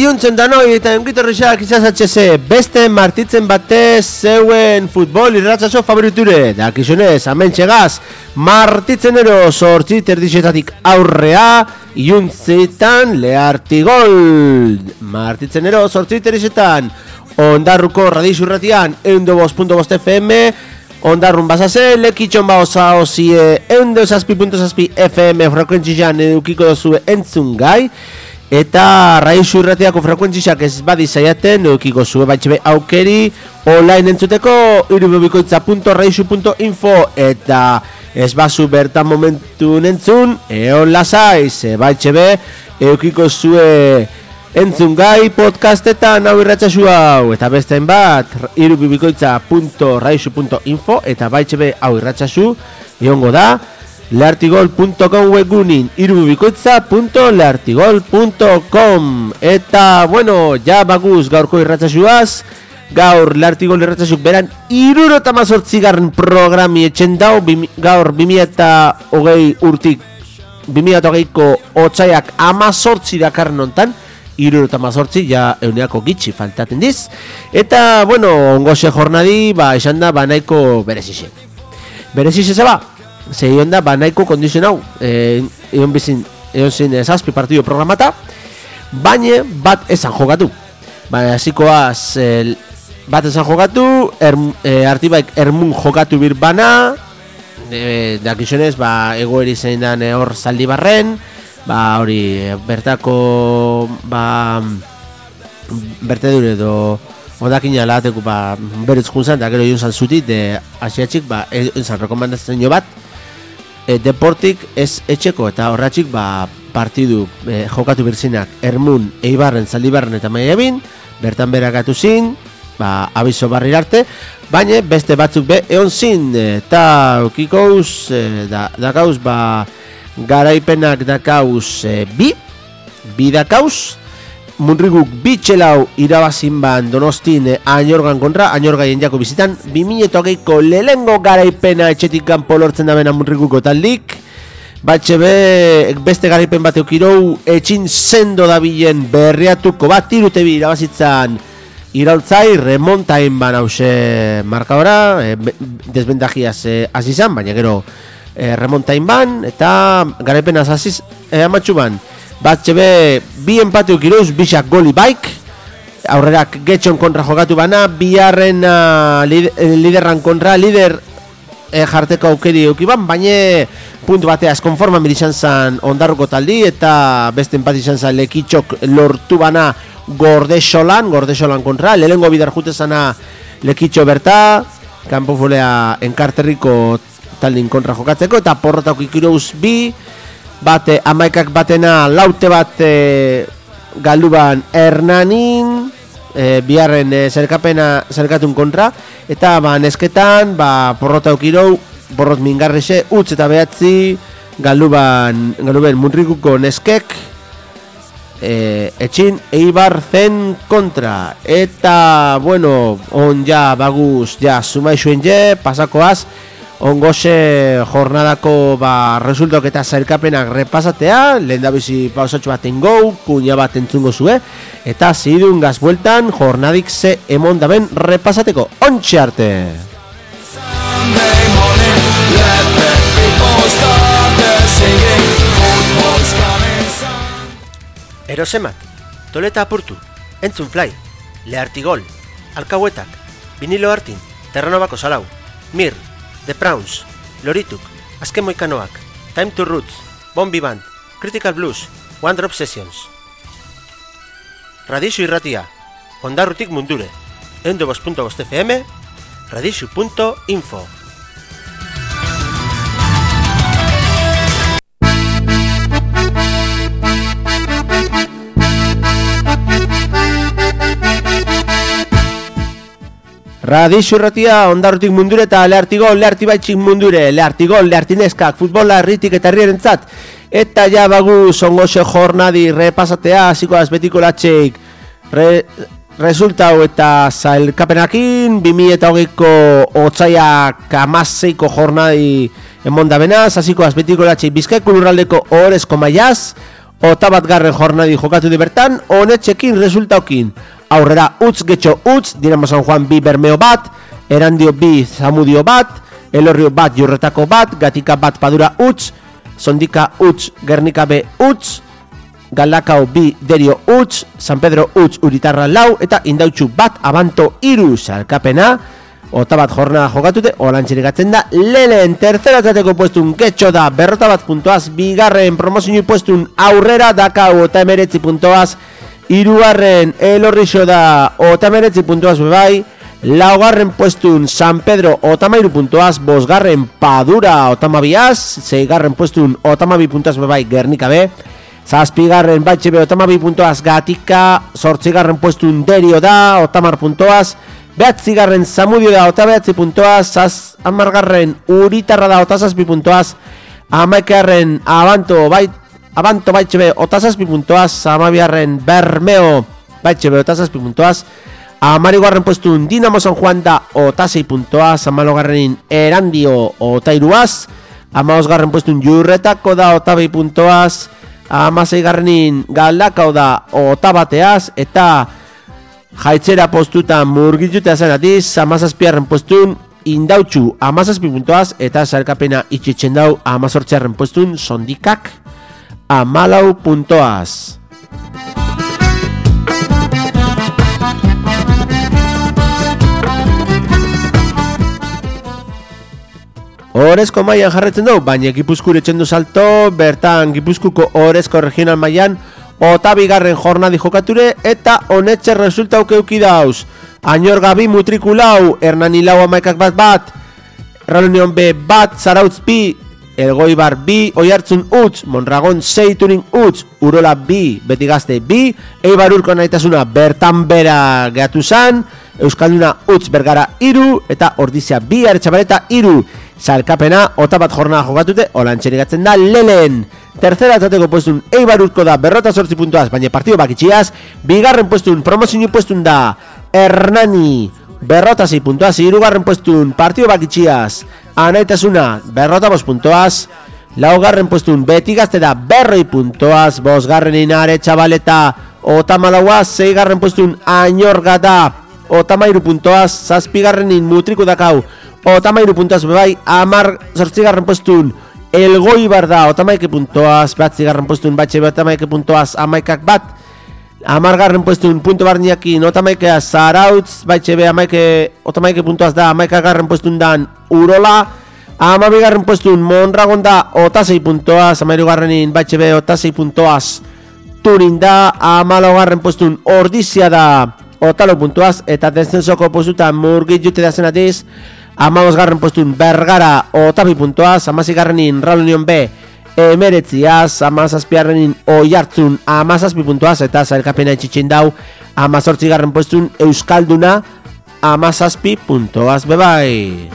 Iluntzen danoi eta engitorrexak izaz HC, beste martitzen batez zeuen futbol irratzaso favoriture. Dakizunez, hemen txegaz, martitzenero sortzi terdixetatik aurrea, iluntzetan lehartigol. Martitzenero sortzi terdixetan, ondarruko radixurratian, 102.5 FM, ondarrun bazase, lekitxon baoza ozie, 102.6 FM frekuentzian edukiko dozue entzun gai, eta Raizu Irratiako frekuentziak ez badi zaiaten edukiko zue baitxebe aukeri online entzuteko irubebikoitza.raizu.info eta ez bazu bertan momentu nentzun eon lasaiz baitxebe edukiko zue entzun gai podcastetan hau irratxasu hau eta bestein bat irubebikoitza.raizu.info eta baitxebe hau irratxasu eongo da lehartigol.com webgunin irubebikoitza.lehartigol.com eta bueno, ja baguz gaurko irratxasuaz, gaur Lehartigol irratxasuk beran 78. programi etxen dau, gaur 2020 urtik 2020ko otsaiak 18 dakarren ontan, 78 ja euneako gitxi faltaten diz, eta bueno, ongoxe jornadi, esan da, nahiko berezixe. Berezixe zeba? Zeion da, nahiko kondizio hau, egon zin zazpi partido programata, baina bat esan jokatu. Hasikoaz bat esan jokatu, Artibaik Ermun jokatu birbana, dakizunez, egoeri zein dan hor Zaldibarren, hori bertako, bertedure edo odakina laateko berutz junzan, da gero junzan zutit, asiatxik, zan rekomendatzen jo bat, Deportik ez etxeko eta horratxik partidu jokatu birzinak Ermun, Eibarren, Zaldibarren eta Maiabin, bertan berakatu zin, abizo barrir arte, baina beste batzuk be egon zin, eta ukikouz, dakauz, garaipenak dakauz bi dakauz, Munriguk bitxelau irabazin ban Donostin Añorgan kontra, Añorgaien jako bizitan, 2008ko lehengo garaipena etxetik kanpo lortzen dabena Munriguko taldik, beste garaipen bat eukirou, etxin sendo dabilen berriatuko bat, tirutebi irabazitzan iraultzai, remontain ban hause markaora, desbentajiaz azizan, baina gero remontain ban, eta garaipen aziz amatxu ban, Batxebe, bi empate ukirouz, bisak goli baik, aurrerak getxon kontra jokatu bana, biharren liderran kontra, lider jarteko aukeri eukiban, baina puntu bateaz konforman izan zan ondarruko taldi, eta beste empate izan zan lekitxok lortu bana Gordesolan kontra, lehengo bidar jute zana lekitxo berta, kanpo folea enkarterriko taldin kontra jokatzeko, eta porrotak ukirouz bi, amaikak batena laute bat galduban Hernanin, biharren zerkatun kontra, eta nesketan porrota eukirou, borrot mingarrixe, utz eta behatzi galduban Munriguko neskek, etxin Eibar zen kontra, eta bueno, on ja baguz, ja sumaixuen je, pasakoaz, ongoxe jornadako resultok eta zailkapenak repasatea, lehen da bizi pausatxo bat ingou, kuña bat entzungo zue, eta zidun gaz bueltan jornadik ze emon daben repasateko. Ontxe arte! Erosemak, toleta apurtu, entzun fly, Lehartigol, alkauetak, vinilo hartin, terranobako salau, mir, The Prawns, Lorituk, Azken Moikanoak, Time to Roots, Bombi Band, Critical Blues, One Drop Sessions. Radixu Irratia, ondarrutik mundure, 102.5 FM, radixu.info. Radixu Irratia, ondarrutik mundure eta Lehartigol, lehartibaitxik mundure, Lehartigol, lehartineskak, futbola herritik eta herriarentzat. Eta ja bagu zongoxe jornadi repasatea, hasikoaz betiko latxeik resultau eta zailkapenakin, 2008ko otsaiak 16ko jornadi emonda benaz, hasikoaz betiko latxeik Bizkaiko lurraldeko ohorezko maiaz, Ota batgarren jornadi jokatu di bertan, honetxekin resultaukin. Aurrera utz getxo utz, Dinamo San Juan bi Bermeo bat, Erandio bi Zamudio bat, Elorrio bat Jurretako bat, Gatika bat Padura utz, Sondika utz Gernika B utz, Galdakao bi Derio utz, San Pedro utz Uritarra lau, eta Indautxu bat Abanto iru salkapena. Ota bat jornada jokatute, olantxerik atzen da, lehen tercera zateko puestun getxo da, berrota bat puntoaz, bigarren promozio puestun aurrera dakau, ota emeretzi puntoaz, irugarren elorrixo da, ota emeretzi puntoaz bebai, laugarren puestun San Pedro, otamairu puntoaz, bosgarren Padura, otamabiaz, zeigarren puestun otamabi puntoaz bebai, Gernika B, zazpigarren Batxe B, otamabi puntoaz, Gatika, zortzigarren puestun Derio da, otamar puntoaz, behatzigarren Zamudio da, ota behatzi puntoaz, amargarren Uritarra da, ota zazpi puntoaz, amaikegarren Abanto Batxe B, ota zazpi puntoaz, amabigarren Bermeo Batxe B, ota zazpi puntoaz, amarigarren puestun Dinamo San Juan da, ota zei puntoaz, amalogarren Erandio, ota iruaz, amagosgarren puestun Jurretako da, ota behi puntoaz, amaseigarrenin Galdakao da, ota bateaz, eta jaitzera postutan murgitzutea zenatiz, amazazpiarren postun Indautxu amazazpi puntoaz, eta zarkapena itxitzen dau amazortziarren postun Sondikak amalau puntoaz. Orezko mailan jarretzen dugu, baina Gipuzkoa etxendu salto, bertan Gipuzkuko Orezko regional mailan ota bigarren jornadi jokature eta honetxe resultauk euki dauz. Añor Gabi mutrikulau, Hernani lau amaikak bat, Reunion B bat, Zarautz bi, Elgoibar bi, Oiartzun utz, Mondragon 6 Turin utz, Urola bi, Beti Gazte bi, Eibar Urko nahitasuna bertan bera gehatu zan, Euskalduna utz Bergara iru, eta Ordizia bi, Aretxabaleta iru. Salkapena, ota bat jornada jokatute, olantxerik atzen da, lelen. Tercera atzateko puestun Eibar Urko da, berrota sortzi puntuaz, baina partido bakitxiaz. Bigarren puestun, promozio puestun da, Hernani, berrota 6 puntuaz. Hirugarren puestun, partido bakitxiaz, Anaitasuna, berrota 5 puntuaz. Laugarren puestun, Beti Gazte da, berroi puntuaz. Bosgarrenin Aretxabaleta, ota malauaz. Seigarren puestun, Añorga da, ota mairu puntuaz. Zazpigarrenin Mutriku dakau, otamairu puntuaz bebai, zortzigarren postun Elgoibar da, otamaike puntuaz, batzigarren postun Batxe B, otamaike puntuaz, amaikak bat, amargarren postun punto barniakin, otamaikea Zarautz, Batxe B, otamaike puntuaz da, amaikagarren postun dan Urola, amabigarren postun Mondragon da, otasei puntuaz, amairugarrenin Batxe B, otasei puntuaz, Turin da, amalogarren postun Ordizia da, otalo puntuaz, eta descensoko postutan murgit jute da zenatiz, amabosgarren postun Bergara otabi puntuaz, amazigarrenin Reunion B emeretziaz, amazazpiarrenin Oiartzun amazazpi puntuaz, eta zailkapena etxitzen dau, amazortzigarren postun Euskalduna amazazpi puntuaz bebai.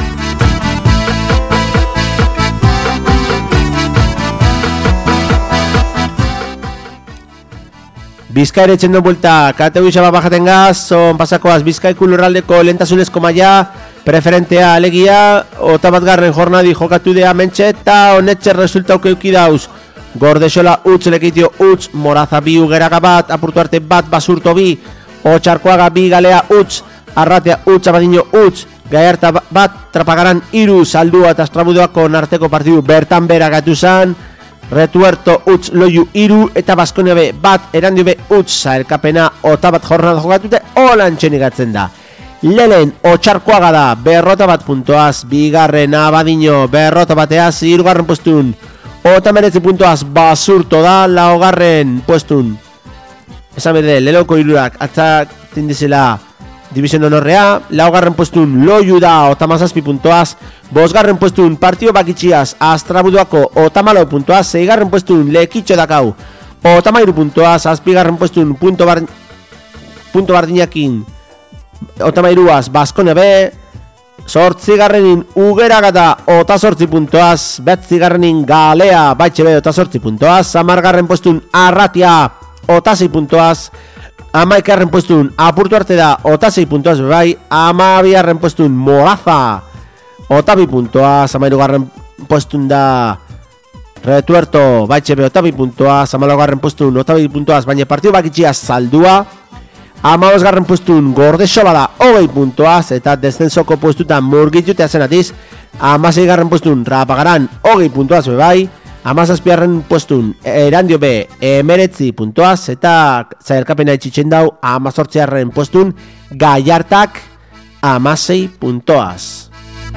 Bizkaire etxendo buelta, kategorisa bat bajaten gaz, son pasakoaz Bizkaiku lurraldeko lentasunezko maia, preferentea alegia, ota batgarren jornadi jokatu dea mentxe, eta honetxe resultauko euki dauz. Gordexola utz, Lekitio utz, Moraza bi, Ugeraga bat, Apurtu Arte bat, Basurto bi, Otxarkoaga bi, Galea utz, Arratea utz, Abadiño utz, Gaiarta bat, Trapagaran iru, Saldua eta Estrabudoako narteko partidu bertan bera gatu zan, Retuerto utz, Loiu iru, eta Baskonia B bat, Erandio B utz, zailkapena ota bat jornada jokatute, olantxenik atzen da. Lelen Otxarkoaga da, berrota bat puntoaz, bigarren Abadiño, berrota bateaz, hirugarren postun, ota meretzi puntoaz, Basurto da, laugarren postun. Esan berde, Leloko irurak atzak tindizela Division Honorrea, laugarren postun Loiu da, ota mazazpi puntoaz, bosgarren postun Partio Bakitxiaz, Astrabuduako, ota malo puntoaz, seigarren postun Lekitxo dakau, ota mairu puntoaz, azpigarren postun punto bardinakin, otamairuaz Baskonia B, zortzigarrenin Ugeraga da, ota zortzi puntoaz, betzigarrenin Galea, Batxe B, ota zortzi puntoaz, amargarren postun Arratia, ota 6 puntoaz, amaikarren postun Apurtu Arte da, ota 6 puntoaz bebai, amabiarren postun Moraza, ota 2 puntoaz, amairugarren postun da Retuerto Baitxebe otabi puntuaz, 14. postun otabi puntuaz, baina partidu bakitxia Zaldua, 15. postun Gordexoba da 20 puntuaz, eta descensoko postutan Murgitxutea zenatiz, 16. postun Rapagaran 20 puntuaz bebai, 17. postun Erandio B 19 puntuaz, eta zailkapena itxitzen dau 18. postun Gallartak 16 puntuaz.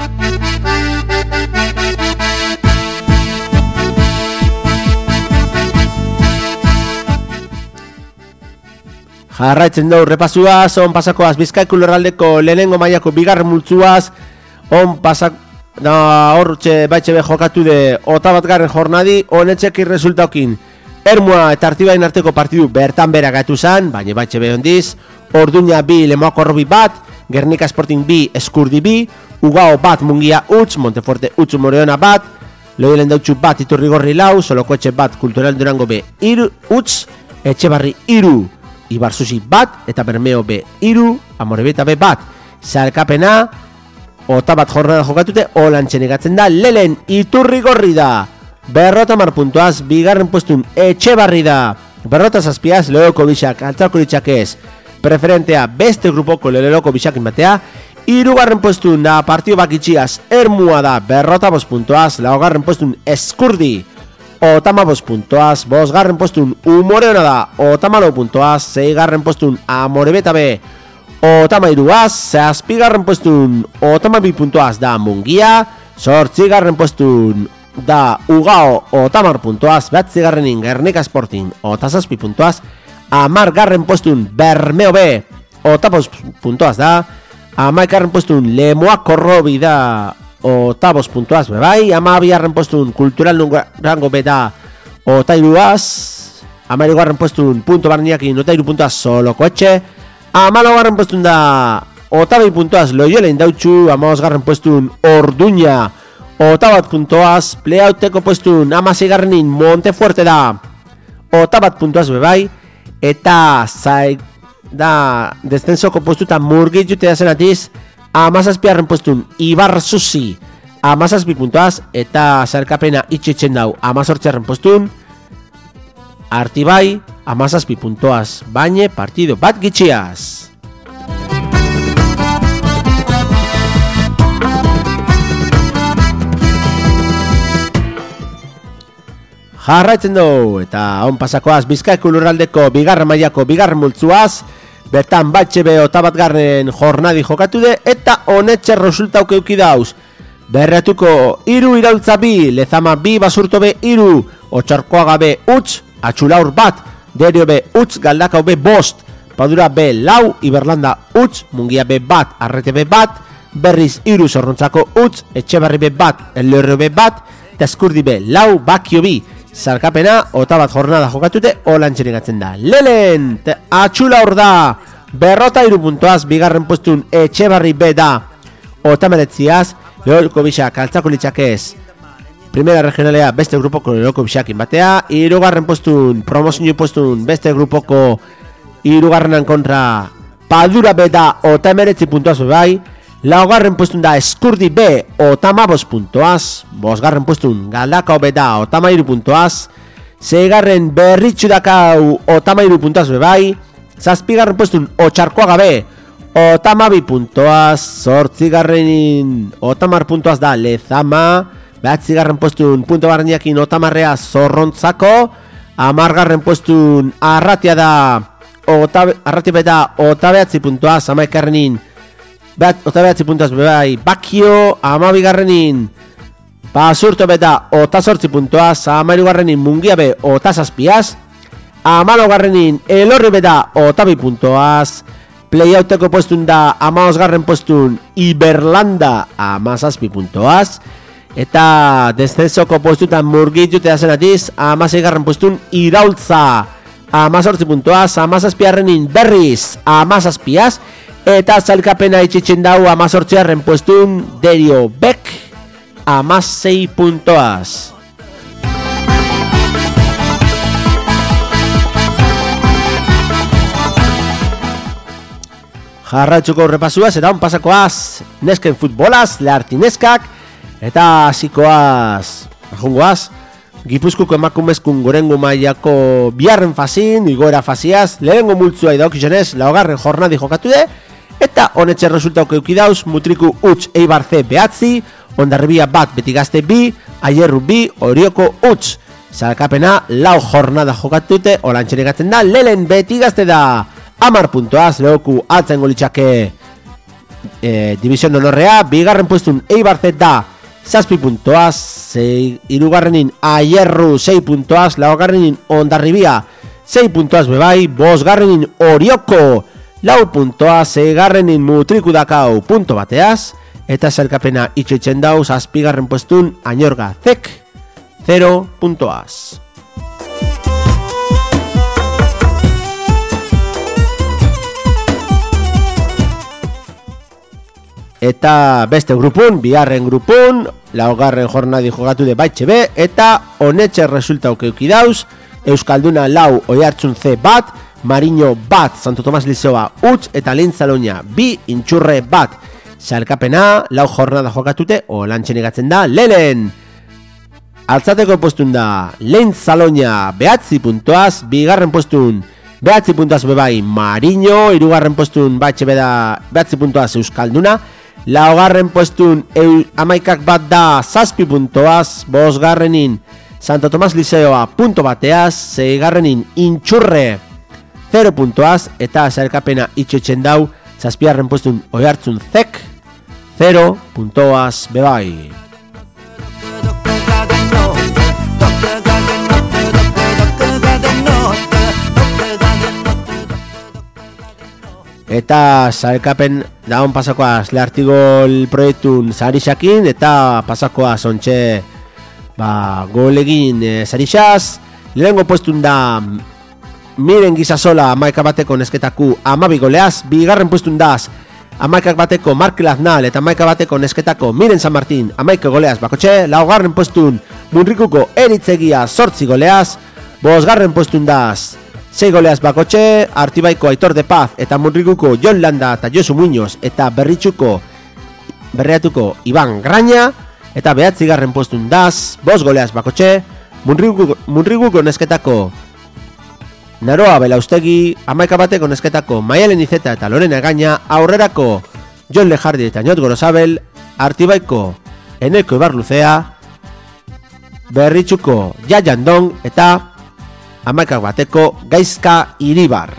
Jarraitzen dugu repasuaz, on pasakoaz Bizkaiko lurraldeko lehenengo mailako bigarren multzuaz, on pasak hortxe Baitxebe jokatu de otabatgarren jornadi, honetxeki resultaukin Ermua eta Artibain arteko partidu bertan bera gatu zan, baina Baitxebe ondiz, Orduña bi Lemoako Robi bat, Gernika Sporting bi Eskurdi bi, Ugao bat Mungia utz, Monteforte utz Moreona bat, Loiolen dautxu bat Iturrigorri lau, Solokoetxe bat Kultural Durango B utz, Etxebarri iru Ibarzuzi bat, eta Bermeo B iru, Amorebeta B bat, Zalkapena, otabat jornada jokatute, olantxen egatzen da, Lelen Iturrigorri da, berrota marpuntuaz, bigarren postun Etxebarri da, berrota zazpiaz, Leoko Bixak, Altzarko ditxak ez, preferentea beste grupoko Leleloko Bixakin batea, irugarren postun da partio bakitxiaz, Ermua da, berrota bost puntuaz, laugarren postun Eskurdi, otama bost puntuaz, bosgarren postun Umoreona da, otama lau puntuaz, seigarren postun Amorebeta B, otama iruaz, zazpigarren postun otama bi puntuaz da Mungia, zortzigarren postun da Ugao otamar puntuaz, behatzigarrenin Gernika Sporting otazazpi puntuaz, amargarren postun Bermeo B, otapos puntuaz da, amaikarren postun Lemoako Robi da, otabos puntuaz bebai, amabigarren postun Kultural Durango B da, otairuaz, amairugarren postun punto barniakin otairu puntuaz Solokoetxe, amalogarren postun da otabai puntuaz Loiolen dautxu, amabosgarren postun Orduña, otabat puntuaz, playouteko postun amaseigarrenin Montefuerte da, otabat puntuaz bebai, eta da descensoko postutan Murgitxutea zenatiz, amazazpiarren postun Ibarzuzi, amazazpi puntuaz, eta zerkapena itxitzen dau, amazortziarren postun Artibai, amazazpi puntuaz, baina partido bat gitxiaz. Jarraitzen dugu, eta on pasakoaz Bizkaiko lurraldeko bigarren mailako bigarren multzuaz, bertan Baitxebe otabatgarren jornadi jokatu de, eta honetxe resultauke euki dauz. Berretuko iru Iraultza bi, Lezama bi Basurto B iru, Otxarkoaga B utz, Atxulaur bat, Derio B utz, Galdakao B bost, Padura B lau, Iberlanda utz, Mungia B bat, Arrete B bat, Berriz iru Zorrontzako utz, Etxebarri B bat, Elorrio B bat, eta Eskurdi B lau, Bakio bi. Zalkapena, otabat jornada jokatute, olantxen egatzen da. Lelen, Atxulaur da, berrota iru puntuaz, bigarren postun Etxebarri B da, otameretziaz, Leolko Bixak, Altzako litxakez, primera regionalea beste grupoko Leolko Bixakin batea, irugarren postun, promozio postun, beste grupoko irugarrenan kontra Padura B da, otameretzi puntuaz bebai, laugarren postun da Eskurdi B, otamabos puntuaz, bosgarren postun Galdakao B da, otamairu puntuaz, seigarren Berritxu dakau, otamairu puntuaz bebai, zazpigarren postun Otxarkoaga B, otamabi puntuaz, zortzigarrenin otamar puntuaz da Lezama, behatzigarren postun punto barniakin otamarrea Zorrontzako, amargarren postun Arratia da, Arratia B da, otabeatzi puntuaz, amaikarrenin otabeatzi puntuaz bebai Bakio, amabigarrenin Basurto beta otazortzi puntuaz, amairugarrenin Mungia be otazazpiaz, amalogarrenin Elorri beta otabi puntuaz, playouteko postun da amaosgarren postun Iberlanda amazazpi puntuaz, eta descensoko postutan Murgitxutea zenatiz, amaseigarren postun Iraultza amazortzi puntuaz, amazazpiarrenin Berriz amazazpiaz, eta zalkapena itxitzen dau amazortziarren postun Derio Bek amazei puntuaz. Jarraitzuko repasuaz eta on pasakoaz nesken futbolaz, leharti neskak, eta hasikoaz jungoaz Gipuzkoako emakumezkun gorengo mailako biharren fazin, igoera faziaz, lehengo multzua idaukizionez, laugarren jornadi jokatu de, eta honetxe resultauko eukidauz, Mutriku utz Eibar C behatzi, Ondarribia bat Betigazte bi, Aierru bi, Orioko utz. Salkapena lau jornada jokatute, olantxe negatzen da, lehen Betigazte da 10 puntoaz, lehoku atzen golitxake Division Honorrea, bigarren puestun Eibar Z da 7 puntoaz, irugarrenin Aierru 6 puntoaz, laugarrenin Ondarribia 6 puntoaz bebai, bosgarrenin Orioko 4 puntoaz, seigarrenin Mutriku dakau punto bateaz, eta zelkapena itxoitzen dauz, azpigarren puestun Añorga Zek 0 puntoaz. Eta beste grupun, biharren grupun, laugarren jornadi jogatu de baitxe be, eta honetxe resultauk eukidauz, Euskalduna lau Oiartzun C bat, Mariño bat, Santo Tomas Lizoa utz, eta Lehen Zaloña bi, Intxurre bat. Salkapena lau jornada jokatute, olantxe negatzen da, lehen altzateko postun da Lehen Zaloña behatzi puntoaz, bigarren postun behatzi puntoaz bebai Mariño, irugarren postun baitxe beda behatzi puntoaz Euskalduna, laugarren puestun amaikak bat da 7 puntoaz, bosgarrenin Santo Tomas Liceoa punto bateaz, seigarrenin Intxurre 0 puntoaz, eta zelkapena itxoitzen dau, zazpigarren puestun Oiartzun Zek 0 puntoaz bebai. Eta sailkapen daun pasakoaz Leartigol proiektun sarixakin, eta pasakoaz ontxe golegin sarixaz. Lehengo puestun da Miren Gizasola amaika bateko nesketaku 12 goleaz, bigarren puestun daz amaikak bateko Mark Laznal eta amaika bateko nesketako Miren San Martin amaika goleaz bakotxe, laugarren puestun Munrikuko Eritzegia 8 goleaz, bosgarren puestun daz 6 goleaz bakotxe, Artibaiko Aitor de Paz eta Munrikuko Jon Landa eta Josu Muñoz eta Berriatuko Iban Graña, eta 9garren puestun daz 5 goleaz bakotxe, Munrikuko nesketako Naroa Belaustegi, amaika bateko nesketako Maialen Izeta eta Lorena Egaña, aurrerako Jon Lejardi eta Ñot Gorosabel, Artibaiko Eneko Ibarluzea, Berritxuko Jaiandong eta amaika bateko Gaizka Iribar.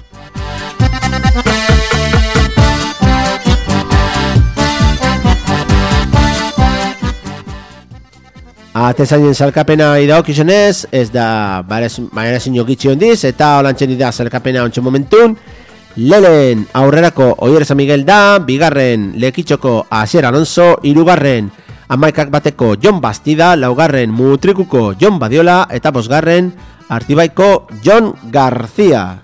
Atezainen salkapena idaokizionez, ez da baina zinio gitxi hondiz, eta olantxen da salkapena ontsen momentun. Lehen aurrerako Oier San Miguel da, bigarren Lekitxoko Asier Alonso, hirugarren amaikak bateko Jon Bastida, laugarren Mutrikuko Jon Badiola, eta bosgarren Artibaiko Jon García.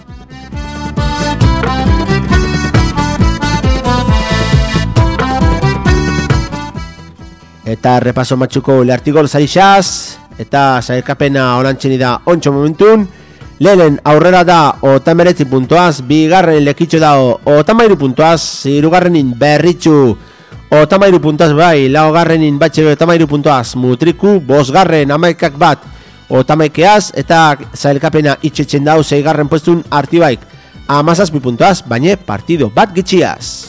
Eta repaso matxuko Leartigol sarixaz, eta sailkapena olantxeni da ontxo momentun. Lehen aurrera da 19 puntoaz, bigarren Lekitxo da 32 puntoaz, hirugarrenin Berritxu 32 puntoaz bai, laugarrenin batxe 32 puntoaz Mutriku, bosgarren amaikak bat 32, eta sailkapena itxetzen dau 6garren puestun Artibaik 17 puntoaz, baina partido bat gitxiaz.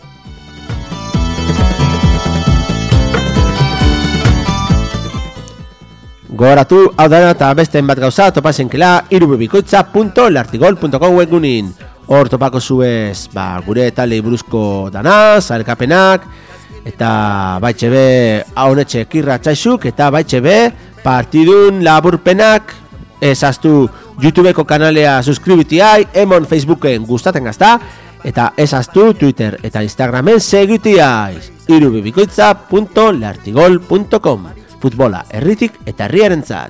Gogoratu, hau dara eta besteen bat gauza topazenkela irubebikoitza.lartigol.com webgunin. Hor topako zuez gure talei buruzko dana, zailkapenak, eta baitxe be haunetxe kirra txaixuk, eta baitxe be partidun laburpenak, ezaztu YouTubeko kanalea suskribitiai, emon Facebooken gustaten gazta, eta ezaztu Twitter eta Instagramen segitiai, irubebikoitza.lartigol.com. Futbola herritik eta herriarentzat.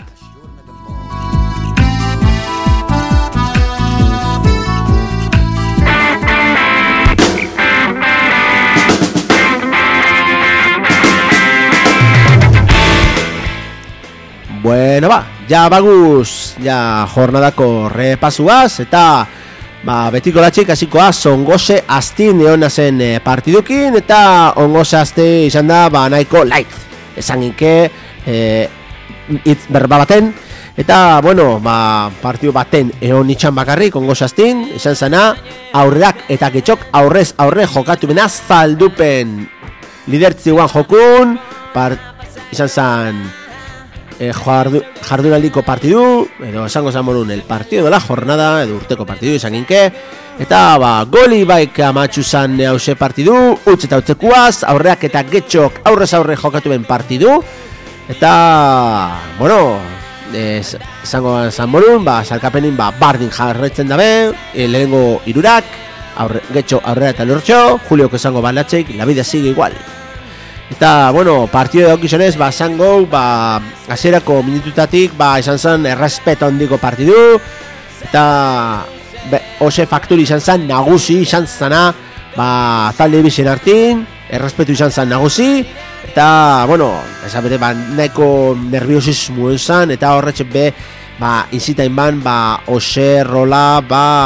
Bueno ya baguz, ya jornadako repasuaz, eta betiko latxik hasikoa Zongose Asti neonazen partidukin, eta Ongose Asti izan da nahiko light. Esan inke hitz berba baten. Eta, bueno, partidu baten egon itxan bakarrik, ongo sastin, izan zana, aurreak eta getxok aurrez aurre jokatu bena zaldupen lidertzi guan jokun, izan zan jardunaldiko partidu, edo esango zamorun el partido de la jornada, edo urteko partidu izan ginke, eta goli baik amatxu zan hause partidu, utz eta utzekuaz, aurreak eta getxok aurrez aurre jokatu ben partidu, eta, bueno, izango zamorun, salkapenin bardin jarretzen dabe, lehenengo irurak, getxo aurrera eta lortxo, Julio que izango balatxeik, la vida sigue igual. Eta, bueno, partido daukizonez, zango, hasierako minututatik, izan zen errespeta hondiko partidu, eta ose fakturi izan zen nagusi, izan zena, talde bizien hartin, errespetu izan zen nagusi, eta, bueno, ezabete, nahiko nerviosismo izan, eta horretxe be, inzitain ban, ose, rola,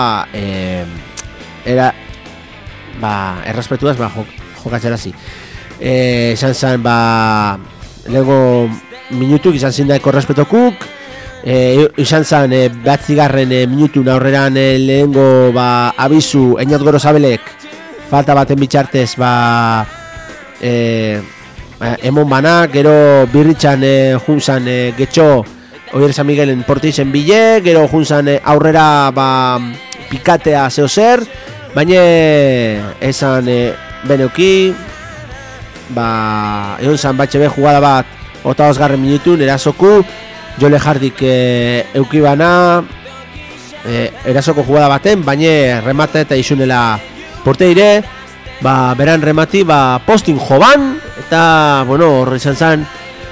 errespetuaz, jokatzerazi. Izan zen, lehenko minutuk izan zindaiko respetokuk, izan zen, batzigarren minutun aurreran lehenko abizu Eñat Gorosabelek falta baten bitxartez emon bana, gero birritxan junzan getxo Oier San Miguelen portizen bile, gero junzan aurrera pikatea zeo zer, baina esan beneuki, egon zan batxe be jugada bat 8. minutun erasoku Jole Jardik eukibana erasoko jugada baten, baina remata eta izunela porteire, beran remati postin joban, eta bueno, horre izan zan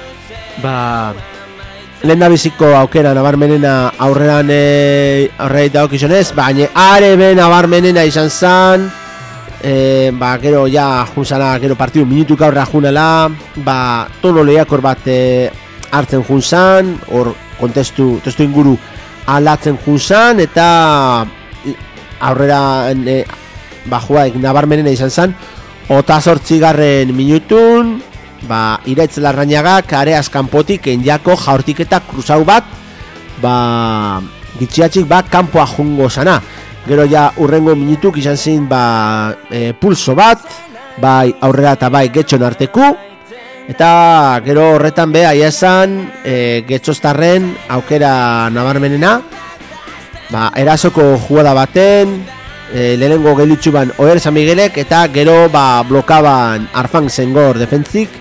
lehen da biziko aukera nabarmenena aurrean daukizonez, baina arebe nabarmenena izan zan, gero ja junzala, gero partidu minutuk aurrera junela, tono lehiakor bat hartzen junzan, hor testu inguru alatzen junzan, eta aurrera jugaik nabarmenena izan zan, 28. minutun, Iraitz Larrañagak areaz kanpotik enjako jaurtiketa kruzau bat, gitxiatxik kanpoa jungo zana. Gero ja urrengo minutuk izan zin pulso bat, aurrera eta getxon arteku, eta gero horretan aia esan getxostarren aukera nabarmenena, erasoko jugada baten, lehenengo gelitxu ban Oier San Miguelek, eta gero blokaban Arfan Zengor defentzik,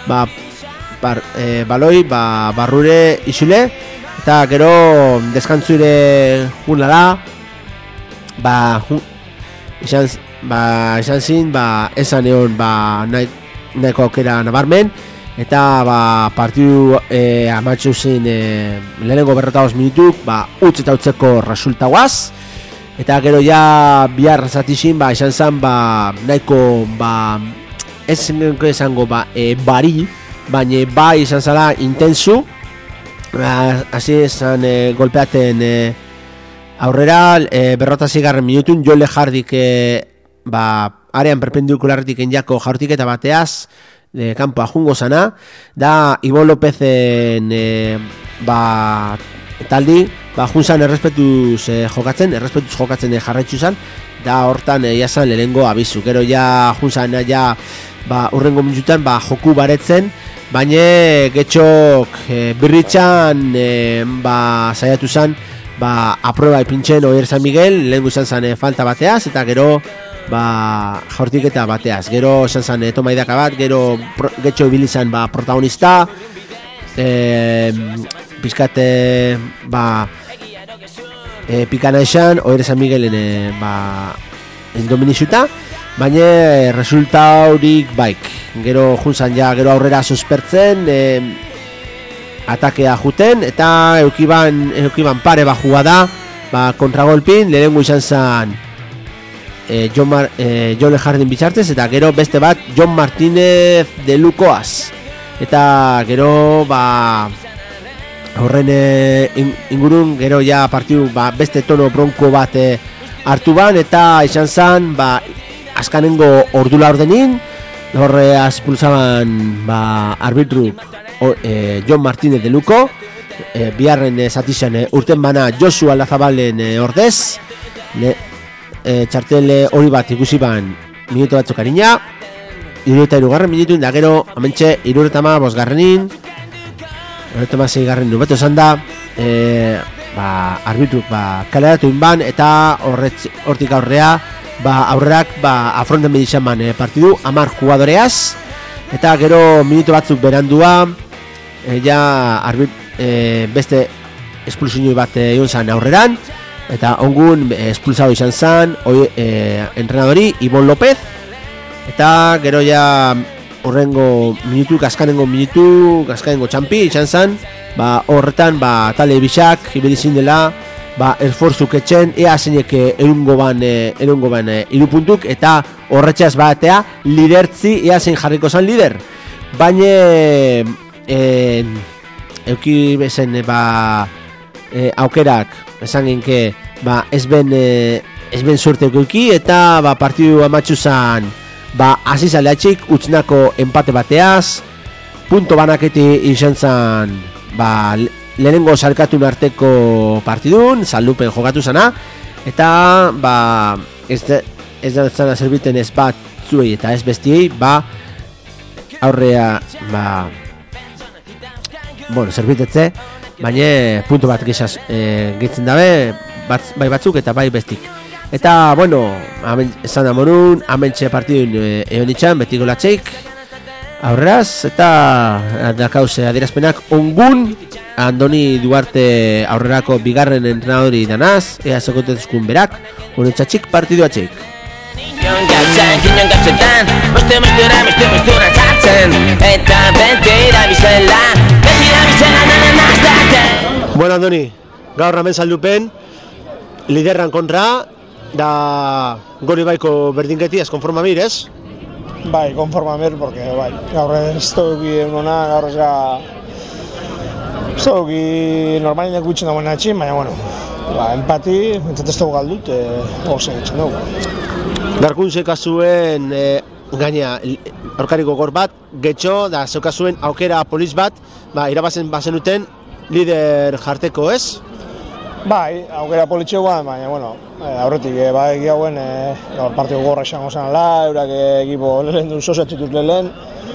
baloi barrure isule, eta gero deskantzuire junala, izan zin, esan egon nahiko aukera nabarmen, eta partidu amatxu zin lehenengo 45 minutuk, utz eta utzeko resultauaz, eta gero ja bihar zatizin, izan zan, nahiko, ez zengenko esango, bari, baina izan zala intensu, hasi esan golpeaten aurrera, 46. minutun, Jole Jardik arean perpendikularretik enjako jaurtiketa bateaz, kanpoa jungo zana, da Ibon Lopezen taldi, junzan errespetuz jokatzen jarraitzu zan, da hortan jasan lehenengo abizu. Gero ja junzan urrengo minututan joku baretzen, baina getxok birritxan saiatu zan, aprueba ipintzen Oier San Miguel, lehengo izan zan falta bateaz, eta gero jaurtiketa bateaz. Gero izan zan tomaidaka bat, gero getxo ibilizan protagonista, pizkate pikana esan Oier San Miguelen dominixuta, baina resulta horik baik. Gero junzan gero aurrera suspertzen, atakea juten, eta eukiban pare jugada, kontragolpin, lehenengo izan zan Jole Jardin bitxartez, eta gero beste bat Jon Martínez de Lukoaz, eta gero horren ingurun gero ja partidu beste tono bronko bat hartu ban, eta izan zan azkanengo ordula ordenin, horre azpulsaban arbitru Jon Martínez de Luko, biharren zatizan urten bana Josu Aldazabalen ordez, txartel hori bat ikusi ban minutu batzuk harina, 73. minutu, da gero amentxe 75. 76. nubeto esan da, arbitruk kaleratu inban, eta hortik aurrea, aurrerak afronten bedizan ban partidu, 10 jugadoreaz, eta gero minutu batzuk berandua, beste expulsioi bat egon zan aurreran, eta ongun expulsado izan zan, entrenadori, Ibon López, eta gero horrengo minutu, kaskanengo txampi izan zan, horretan talde bisak, ibedizin dela, esforzuk etxen, ea zeinek erungo ban irupuntuk, eta horretxaz batea lidertzi, ea zein jarriko zan lider. Baina euki bezen aukerak, esan genke, ez ben suerte euki, eta partidu amatxu zan, azizale atxik, utzinako empate bateaz, punto banaketi izan zan, lehenengo salkatun arteko partidun, saldupen jokatu zana, eta ez da zana zerbiten ez batzuei eta ez bestiei, aurrea, zerbitetze, baina punto bat gehitzen dabe, bai batzuk eta bai bestik. Eta, esan amorun, amentxe partidun egon ditxan, beti golatxeik, aurreraz, eta dakauze adierazpenak ongun, Andoni Duarte aurrerako bigarren entrenadori danaz, ea sekotetuzkun berak, honetxatxik partidua txeik. Bueno, Andoni, gaur hemen saldupen, liderran kontra, da gori baiko berdinketi ez konforma mir, ez? Bai, konforma mir, porque gaur ez dugu eguna, gaur ez dugu normalin gutxen dagoen atxin, baina, empati, entzat ez dugu galdut, gozen etxen dugu. Darkun zekazuen, gaina, aurkariko gor bat, getxo, da zeukazuen aukera poliz bat, irabazen bazenuten lider jarteko, ez? Bai, aukera politxegoan, baina, aurretik, egia hauen, partidu gorra esango zanala, eurak ekipo lehen duen sosatxituz lehen,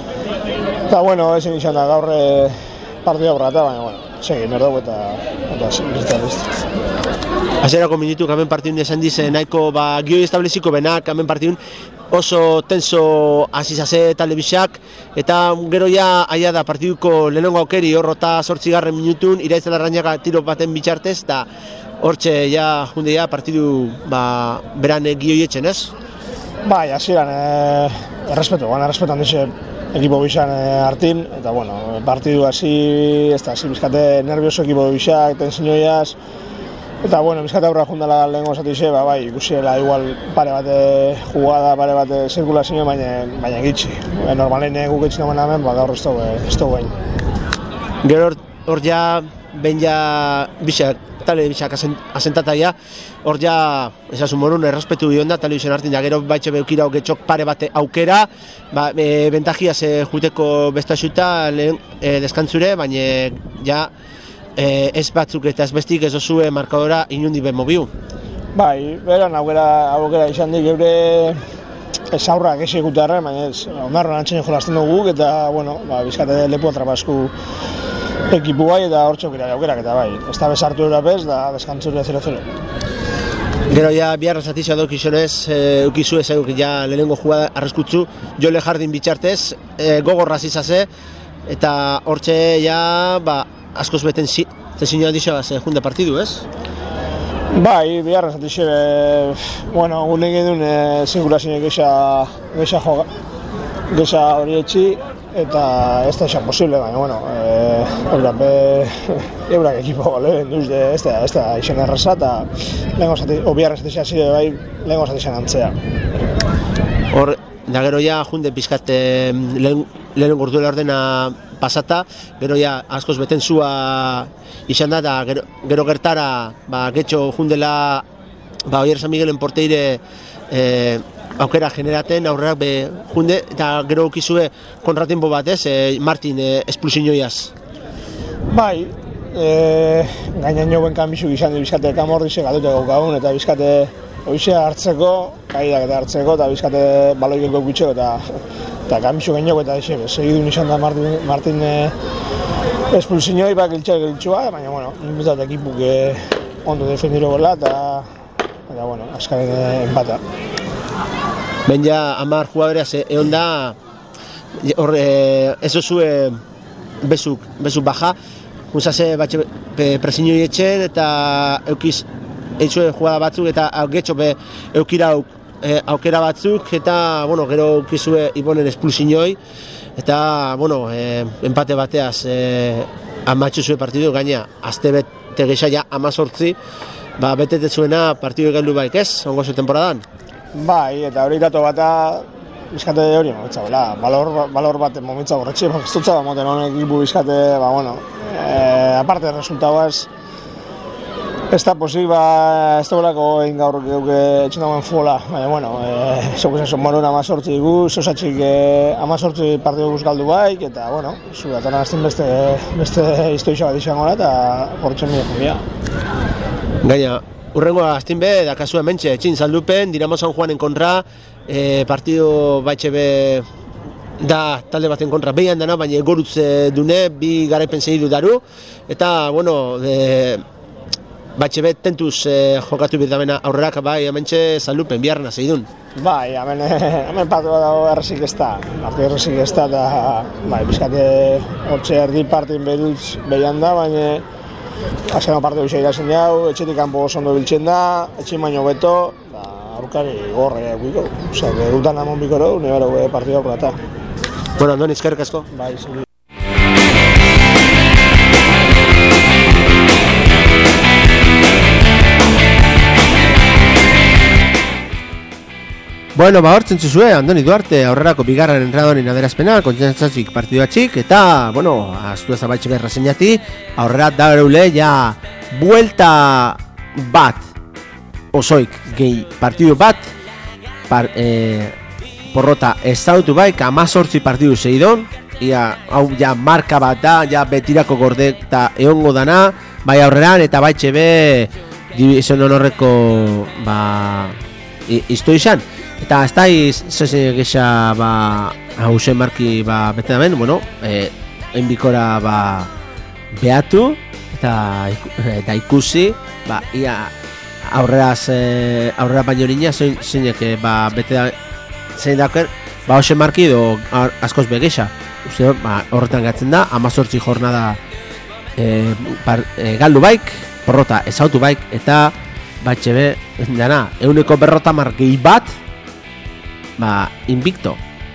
eta, ezin izan da gaur partidu aurrata, baina, segin erdugu eta listo. Azerako minutu, kamen partidun esan dize, nahiko gioi estableziko benak, kamen partidun oso tenso azizase talde bisak, eta gero aia da partiduko lehenengo aukeri horrota 8. minutun, iraitzen arrainaka tiro baten bitxartez, eta hortxe junde partidu beran gioi etxen, ez? Bai, hasieran errespetan dixe ekipo bisan hartin, eta partidu hasi, ez da, bizkate nervioso ekipo bisak, tensioiaz, eta, bizkate aurra jundala lehenko zatixe, ikusiela igual pare bate jugada, pare bate zirkulazio, baina gitxi. Normalen guk etxin dagoen hemen, gaur ez dugu bain. Gero hor behin tale bisak asentataia, hor esasun morun, errespetu dion da, tale bisan hartin da, gero baitxe beukira getxok pare bate aukera, bentagia ze juteko bestaxuta deskantzure, baina ez batzuk eta ez bestik ez osue markadora inundi ben mobiu. Bai, beran aukera izan dik geure ez aurrak esikutarra, baina ez ondarroan antxene jolazten dugu, eta, bizkate lepu atrapasku ekipu bai, eta hor txokira aukerak, eta bai, ez da bezartu eurapez, da deskantzure 0-0. Gero biharra zatizia dok izonez, eukizu ezaguk lehenengo jugada arreskutzu, Jole Jardin bitxartez, gogorra zizase, eta hortxe askoz beten zezinoa dixo junde partidu, ez? Bai, biharra zatixe, gune egin duen zingulazio gesa hori etxi, eta ez da esan posible, baina, eurak ekipo lehen duz, ez da izan erraza, eta biharra zatizia zide bai, lehenko zatizia antzea. Hor, da gero junde pizkat lehen gorduela ordena pasata, gero askoz beten zua izan da, eta gero gertara getxo jundela Oier San Miguelen porteire aukera generaten aurrerak junde, eta gero ukizue kontratempo bat ez, Martin esplusinioiaz. Bai, gainan joven kanbizuk izan di bizkate kamordize galute gaukagun, eta bizkate oizea hartzeko, kaidak eta hartzeko, eta bizkate baloiek gaukitzeko, eta kanbizuk gainoko, eta segidun izan da Martin espulsiñoi bak giltxua, baina, bueno, ninbitzat ekipuk ondo defendiro gola, eta bueno, azkaren empata. Ben ja, 10 jugadoreaz egon da, ez zuzue bezuk baja, junzase batxe presiñoi etxen, eta eukiz eitzue jugada batzuk, eta getxo eukira aukera batzuk, eta, bueno, gero eukizue Ibonen espulsiñoi, eta, bueno, empate bateaz amatxu zuen partidu, gaina, azte bete gexaia 18, betetetzuena partidu egaldu baik ez, ongo zuen temporadan? Bai, eta hori dato bata, bizkate hori momentza, balor bat momentza borretxe, ez dutza da moten honek ekipu bizkate, bueno, aparte resultauaz, ez da posik, ez da bolako egin gaur etxen dagoen futbola, baina, bueno, zoko zen morun 18 guz, osatxik 18 partidu guz galdu baik, eta, bueno, zugatan azten beste iztoixa bat izango da, eta horretzen nire jubia. Gaina, urrengo azten be, da kasua mentxe, etxin saldupen, Dinamo San Juanen kontra, partidu baitxe be da talde baten kontra behian dana, baina gorutz dune, bi garaipen segidu daru, eta, bueno, batxe bet tentuz jokatu bidamena aurrerak bai hementxe saldupen biharna zeidun. Bai, hemen partu dago errezik ez da, eta bai, bizkate hortxe erdi partin bedutz behian da, baina azkeno parte bisa irazen jau, etxetik kanpo ondo biltzen da, etxin baino beto, aurkari gorre guiko, dutan amon bikoro, nebero partida aurrata. Bueno, Andoni, eskerrik asko. Bai, zuri. Bueno, hortzen zuzue, Andoni Duarte, aurrerako bigarren entradonin aderazpena, kontzentzazik partidu atxik, eta, bueno, aztu ez abaitxe berra zeinati, aurrerat da bereule, ja, buelta bat, osoik, gehi partidu bat, porrota ez zautu baik, 18 partidu zeidon, ia, hau ja marka bat da, ja betirako gordek eta egongo dana, bai aurreran, eta baitxe be, division honorreko, izto izan. Eta ez da zezen gexa hausen marki bete damen, bueno, enbikora behatu eta ikusi, ia aurrera baino nina zeinek bete da zein daker, hausen marki edo askoz begexa. Uste, horretan gatzen da, 18 jornada galdu baik, porrota ezautu baik, eta batxe be, dana, 100 markei bat, invicto.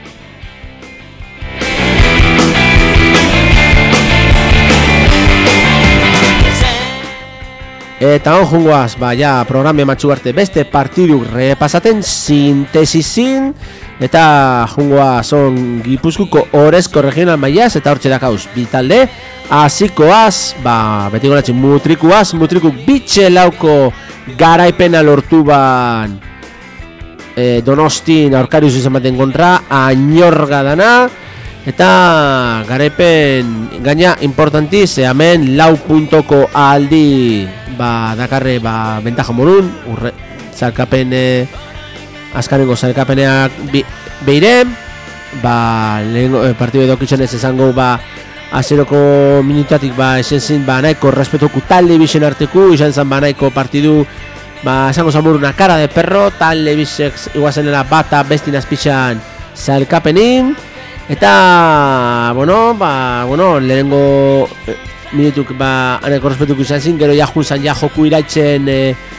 Eta hon jungoaz, ja, programia matxu arte beste partidu repasaten sintesizin, eta jungoaz on Gipuzkuko Orezko regional mailaz, eta hortxe dakauz bitalde, azikoaz, betiko latxin mutrikuaz, mutriku bitxe lauko garaipena lortu ban Donostin aurkariuz izan baten kontra, Añorga dana, eta garaipen gaina importantiz, hemen 4 puntoko aldi dakarre bentaja morun, zalkapen azkarengo zalkapeneak behiren, partidu edokitzen ez ezango azeroko minutatik esen zin nahiko respetuku talde bixen arteku, izan zan nahiko partidu esango zamur una cara de perro, talde bixek iguazenela bata bestin azpixan zalkapenin, eta lehenengo minutuk aneko respetuku izan zin, gero junzan joku iraitzen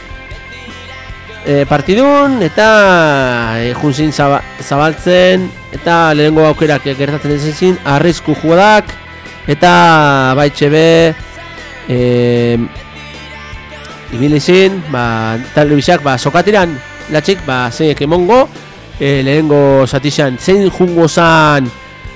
partidun, eta junzin zabaltzen, eta lehenengo aukerak gertatzen izan zin, arrisku jugadak, eta baitxe be ibilizin, talde bizak sokatiran latxik, zeinek emongo, lehenengo zatixan zein jungo zan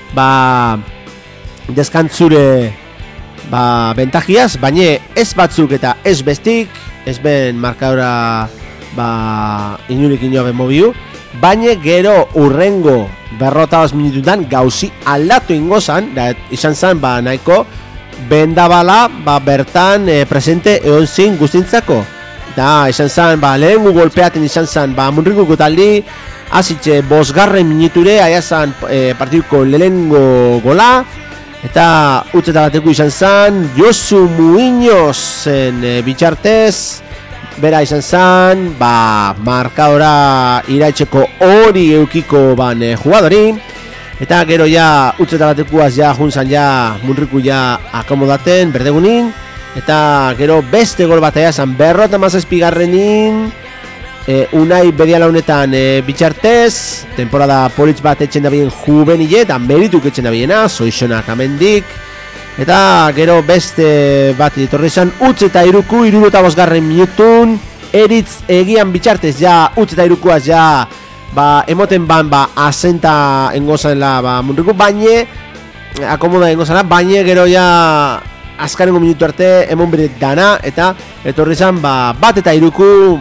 deskantzure bentajiaz, baina ez batzuk eta ez bestik, ez ben markadora inurik inoa ben mobiu, baina gero urrengo 45 minututan gauzi aldatu ingozan, da izan zen nahiko bendabala bertan presente egon zin guztintzako. Da izan zen lehengu golpeaten izan zen Munrikuko taldi, azitxe 5. minuture aiazan partiduko lehengo gola, eta utzeta bateko izan zen Josu Muñozen bitxartez, bera izan zen markadora iraitxeko hori eukiko jugadori, eta gero ja utzeta batekuaz juntzan Munriku akomodaten berdegunin, eta gero beste gol bat aiazan 57. Unai Bediala honetan bitxartez, temporada politz bat etxen dabien juvenile eta merituk etxen dabiena, Soixonak amendik, eta gero beste bat ditorri izan utz eta iruku 75. minutun, eritz egian bitxartez utz eta irukuaz emoten asenta engozanela Munriku, baina akomoda engozanela, baina gero azkarengo minutu arte emon bere dana, eta etorri izan bat eta iruku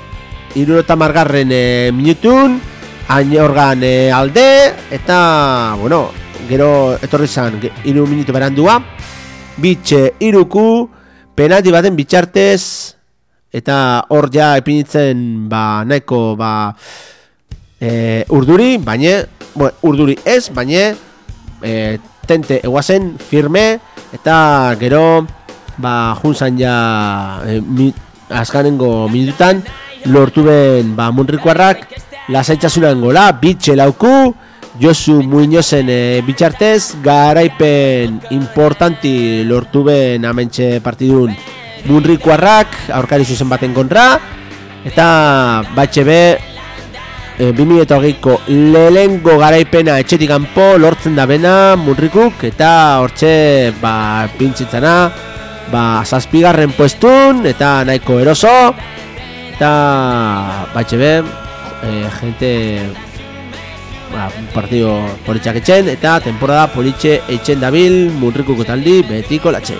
70. Minutun, Añorgan alde, eta, gero etorri zan 3 minutu berandua, bitxe iruku, penalti baten bitxartez, eta hor epinitzen nahiko urduri, baina, urduri ez, baina tente eguazen firme, eta gero juntzan azkanengo minututan lortu ben Munrikuarrak lasaitasunan gola, bitxe lauku, Josu Muñozen bitxartez, garaipen importanti lortu ben amentxe partidun Munrikuarrak, aurkari zuzen baten kontra, eta batxe be 2008ko lehengo garaipena etxetik kanpo lortzen da bena Munrikuk, eta hortxe pintzitzana 7. puestun, eta nahiko eroso, eta batxe be gente partido politxak etxen, eta temporada politxe etxen dabil Munrikuko taldi betiko latxe.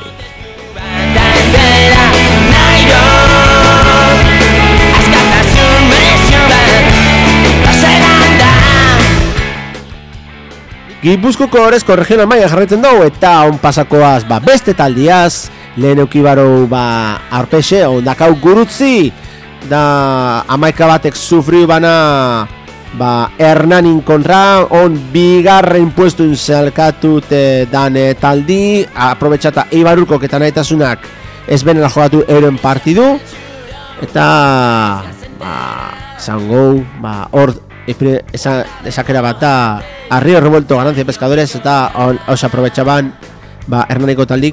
Gipuzkoako orezko regional maila jarraitzen dugu, eta on pasakoaz beste taldiaz, lehen eukibaro arpexe, ondakau gurutzi, da amaika batek sufriu bana Hernanin kontra, on 2. puestun zelkatut dan taldi, aprobetxata Eibarurko eta nahitasunak ez benela jogatu euren partidu, eta zango hor esakera bat da Arrio Revuelto Ganancia Pescadores, eta os aprobetxaban Hernaniko taldik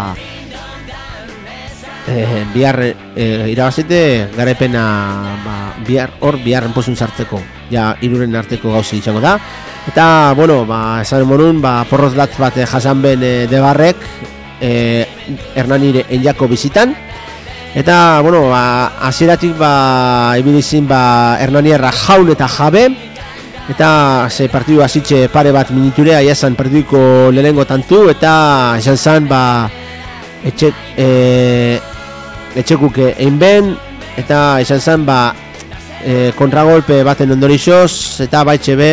bihar irabazite garaipena biharren posun sartzeko, iruren arteko gauzi izango da, eta esan monun porroz latz bat jasan ben Debarrek Hernanire enjako bizitan, eta hasieratik ibilizin Hernanierra jaun eta jabe, eta ze partidu hasitxe pare bat minuture aiazan partiduko lehengo tantu, eta esan zan etxekuke einben, eta izan zen kontragolpe baten ondorixoz, eta baitxe be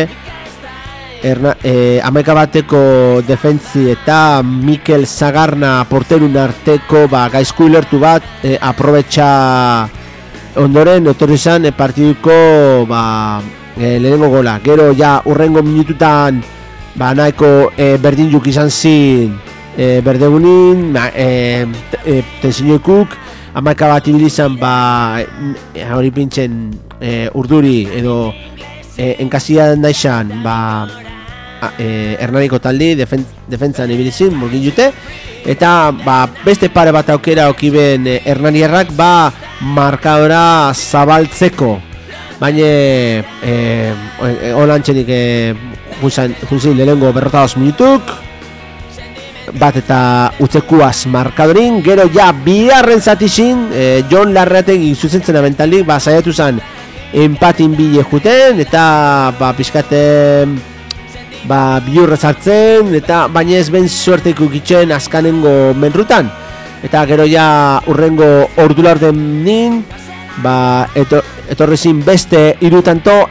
amaika bateko defentzi eta Mikel Zagarna porterun arteko gaizku ilertu bat aprobetxa ondoren etorri izan partiduko lehenengo gola. Gero urrengo minututan nahiko berdinjuk izan zin berdegunin, tensioikuk amaika bat ibilizan hori pintzen urduri edo enkasian daizan Hernaniko taldi defentzan ibilizin murgin jute, eta beste pare bat aukera okiben Hernanierrak markadora zabaltzeko, baina olantxenik junzin lehengo 42 minutuk bat eta utzekuaz markadorin. Gero bigarren zatizin Jon Larrategi zuzentzen abentaldik saiatu zen empatin bile juten, eta pixkaten biurrez hartzen, eta baina ez ben suerteiko gitzen azkanengo menrutan, eta gero urrengo ordular den nin etorrezin beste irutanto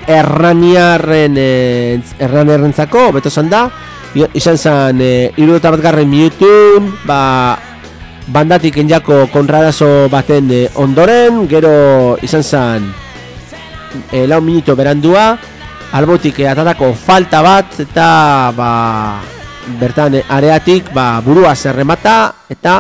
erraniarrentzako, beto zan da, izan zen 71 minutun, bandatik enjako kontrarazo baten ondoren, gero izan zen 4 minuto berandua, albotik atatako falta bat, eta bertan areatik burua zerremata, eta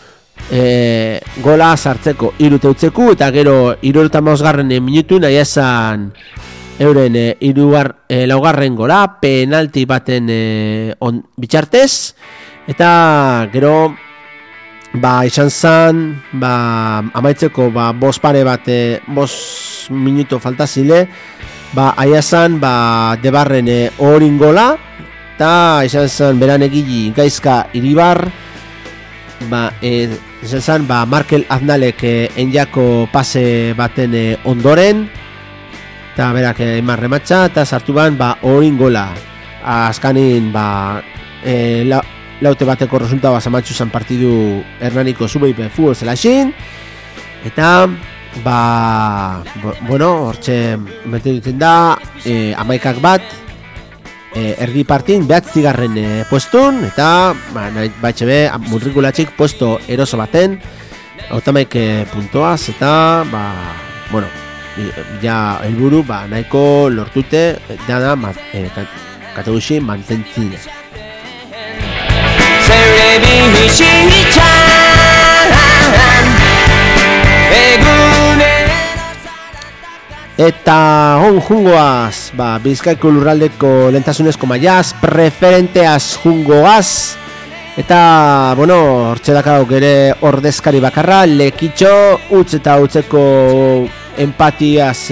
gola sartzeko 3 teutzeku, eta gero 75 minutun nahi esan euren laugarren gola, penalti baten bitxartez, eta gero izan zen amaitzeko bost pare bat 5 minuto falta zile, aia zen debarren horin gola, eta izan zen beran egili Gaizka Iribar, izan zen Markel Aznalek enjako pase baten ondoren, eta berak eman rematxa, eta sartu ban horin gola. Azkanin laute bateko resulta zamatxu zen partidu Hernaniko Zubeipe futbol zelaxin, eta hortxe meten duten da 11 bat erdi partin behatzigarren puestun, eta baitxe be murrikulatxik puesto eroso baten autamaik puntoaz, eta ja helburu nahiko lortute dana kategoxi mantentzine. Eta jungoaz, Bizkaiko lurraldeko lentasunezko maiaz, preferenteaz jungoaz, eta, hortxe dakau gere ordezkari bakarra, Lekitxo, utz eta utzeko empatiaz,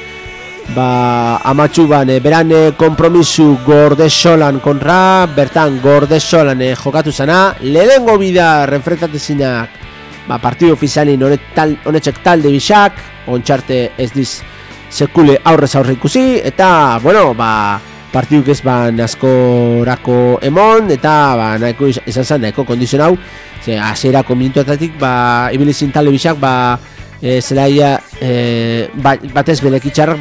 amatxu beran kompromisu Gordesolan kontra, bertan Gordesolan jokatu zana, lehenengo bida renfrentatezinak, partidu ofizialin honetxek talde bisak, ontxarte ez diz sekule aurrez aurre ikusi, eta, partiduk ez askorako emon, eta nahiko izan zen, nahiko kondizionau, hasierako minutuetatik, ibilizin talde bisak, zelaia, batez belekitxarrak,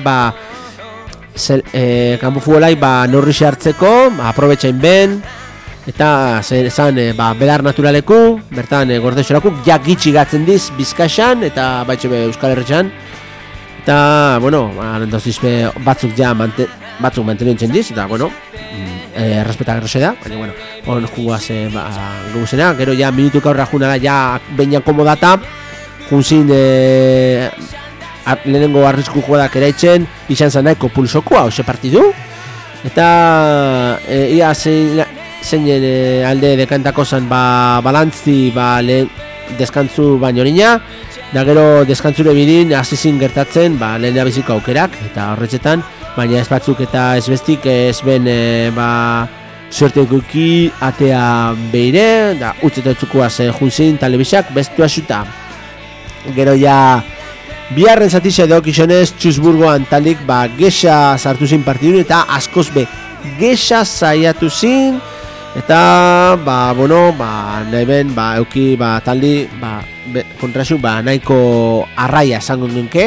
kanpo futbolai, norri hartzeko, aprobetxain ben, eta zan, belar naturaleku, bertan Gordesoraku, jak gitxi gatzen diz Bizkaixan, eta baitxe Euskal Herretxan, eta, batzuk mantenu entzen diz, eta, errespetak errose da, baina, hon juguaz guguzena, gero ja minutuk aurra juna da, ja behinan komodata, junzin lehenengo arrisku jodak eraitzen, izan zen nahiko pulsokoa, hoxe partidu, eta ia zeinen alde dekantako zen balantzi lehen deskantzu baino nina, da gero deskantzure bidin azizin gertatzen lehen abiziko aukerak, eta horretzetan, baina ez batzuk eta ez bestik ez ben suertekuki atea beire, da utzetetzukoaz junzin telebisak bestu asuta. Gero ja biharren zatize daukizionez Txuzburgoan talik gexa sartu zin partidun, eta askoz be gexa zaiatu zin, eta nahi ben euki taldi kontrasu nahiko arraia esango nunke,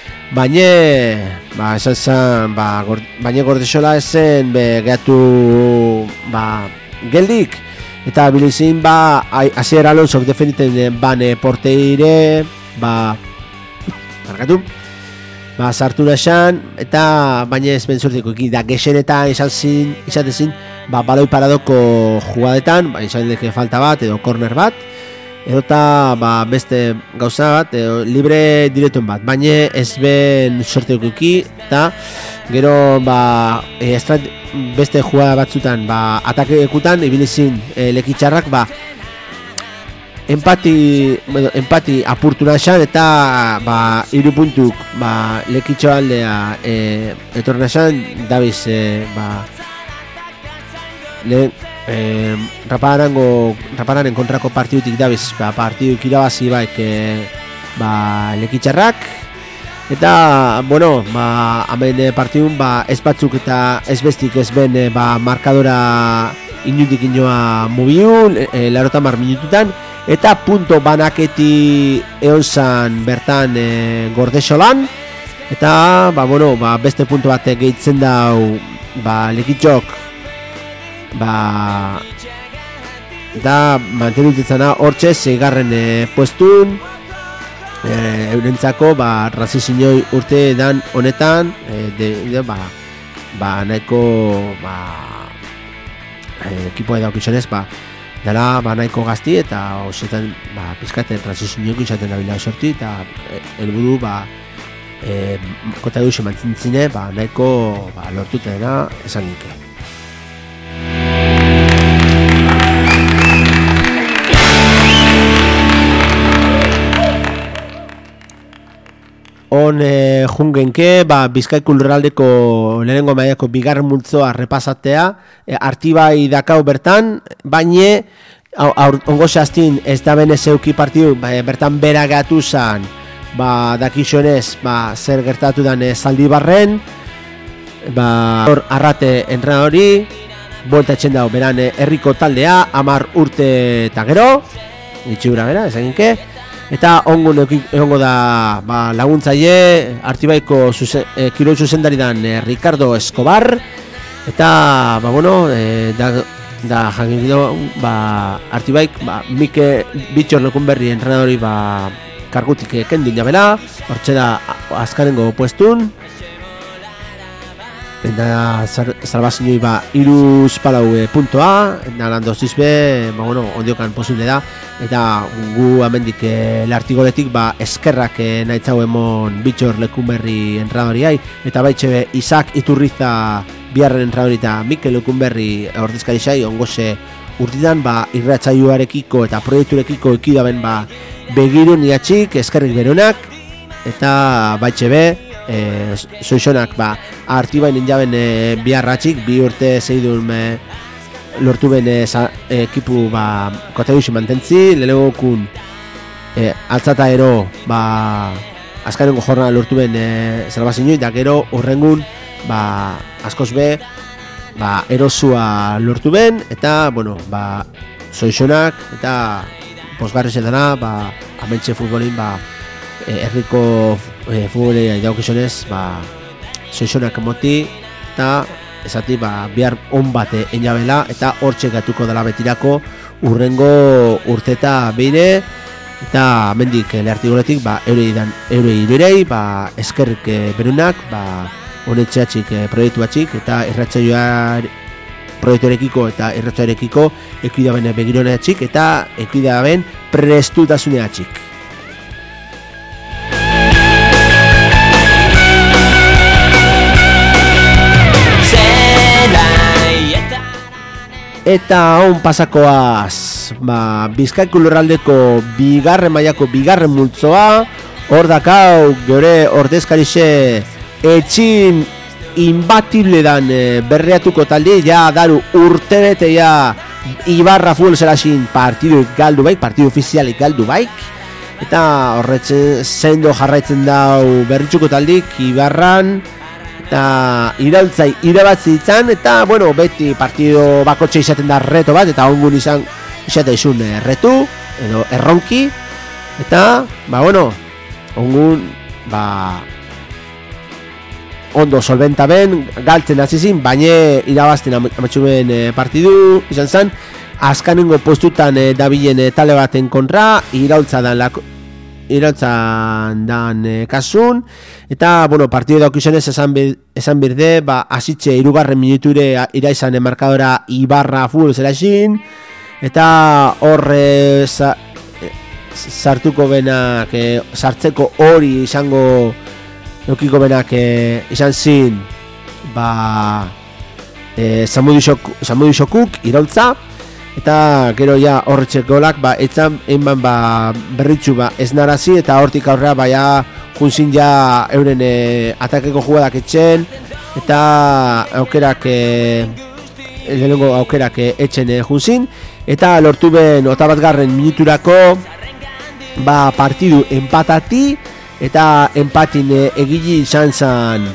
baina esan zen baina Gordesola ezen gehatu geldik, eta bilizin Asier Alonsok defenditen porteire sartu naxan, eta baina ez benzurtiko da gexenetan izatezin baloi paradoko jugadetan, izan deke falta bat edo korner bat, edo eta beste gauza bat, libre direktuen bat, baina ez ben sorteko eta gero beste jugada batzutan atakekutan ibilizin lekitxarrak empati apurtu naxan, eta 3 puntuk lekitxo aldea etorren naxan, dabiz Rapararen kontrako partidutik dabiz partiduk irabazi lekitxarrak, eta hemen partidun ez batzuk eta ez bestik ez ben markadora inundik inoa mobiu 90 minututan, eta punto banaketi egon zan bertan Gordesolan, eta beste punto bat gehitzen dau Lekitzok da mantenutzen da hortxe 6. Puestun, eurentzako Transizioi urte dan honetan nahiko ekipoa daukizionez dela nahiko gazti eta hoxetan pizkaten Transizioik izaten dabila sorti eta helburu kota duxe mantzintzine nahiko lortutena esan nike. On jungenke Bizkaiko lurraldeko lehenengo mailako bigarren multzoa repasatea, Artibai dakau bertan, baina ongo zehaztin ez da bene zeuki partidu bertan bera gatu zan, dakizionez zer gertatu dan Zaldibarren, hor Arrate entrenadori, bueltatzen dago beran herriko taldea, 10 urte eta gero, itxigura bera, ezaginke, eta ongo da laguntzaile Artibaiko kirol zuzendari dan Ricardo Escobar, eta da jakin Artibaik Mike Bitxor Lekunberri entrenadori kargutik kendin jabela, hortxe da azkarengo puestun, eta Salvazioi 3 puntoa, eta landozizbe ondiokan posible da, eta gu amendik lartigoletik eskerrak nahitzau emon Bitxor Lekunberri entrenadoriai, eta baitxe Isaac Iturriza biharren entrenadori eta Mikel Lekunberri ordezkarizai ongoze urtidan irratsaioarekiko eta proiekturekiko ekidaben begirun iatxik eskerrik beronak, eta baitxe soizonak Artibain injaben biharratxik 2 urte zeidun lortu ben ekipu koteusi mantentzi, lehenengokun altzata ero azkarengo jornada lortu ben Salvazioi, da gero horrengun askoz be erosua lortu ben, eta soizonak eta posgarrezetana amentxe futbolin herriko futbolea daukizionez soizonak moti eta esati bihar on bate enjabela eta hortxe gatuko dela betirako urrengo urteta beire, eta mendik lehartigoletik eurei irurei eskerrik berunak honetxeatxik proiektu batxik eta irratsaioa proiektuarekiko eta irratsaioarekiko ekuidaben begironeatxik eta ekuidaben prestutasuneatxik. Eta on pasakoaz Bizkaiko lurraldeko bigarren mailako bigarren multzoa, hor dakau geure ordezkarixe etxin inbatible dan berreatuko talde, ja daru urtebete ja Ibarra futbol zelaxin partidu galdu baik, partidu ofizialik galdu baik, eta horretzen zendo jarraitzen dau berritxuko taldik Ibarran, eta iraultzai irabatzi ditzan, eta beti partido bakotxe izaten da reto bat, eta ongun izate izun retu edo erronki, eta ongun ondo solventa ben galtzen hazizin, baina irabazten amatxumen partidu izan zen, azkanengo postutan dabilen tale baten kontra, iraultzan kasun, eta partidu daukizionez esan birde, asitxe 3. minuture iraizan markadora Ibarra futbol zelaxin, eta horre sartuko benak, sartzeko hori izango eukiko benak izan zin Samudio Xokuk iraultza, eta gero ja horretxek golak etzan einban berritxu ez narazi, eta hortik aurrera junzin ja euren atakeko jugadak etxen, eta aukerak lehenengo aukerak etxen junzin, eta lortu ben 21. minuturako partidu empatati, eta empatin egili izan zan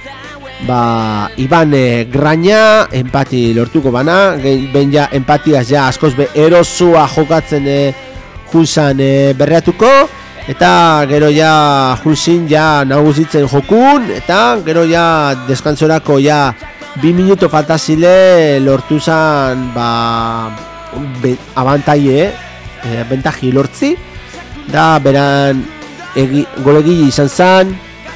Iban Graña, empati lortuko bana, ben ja empatiaz ja askoz be erosua jokatzen junzan berreatuko, eta gero ja junzin ja nagusitzen jokun, eta gero ja deskantzorako ja 2 minuto faltazile lortu zan abantaie, bentaji lortzi, da beran golegile izan zan,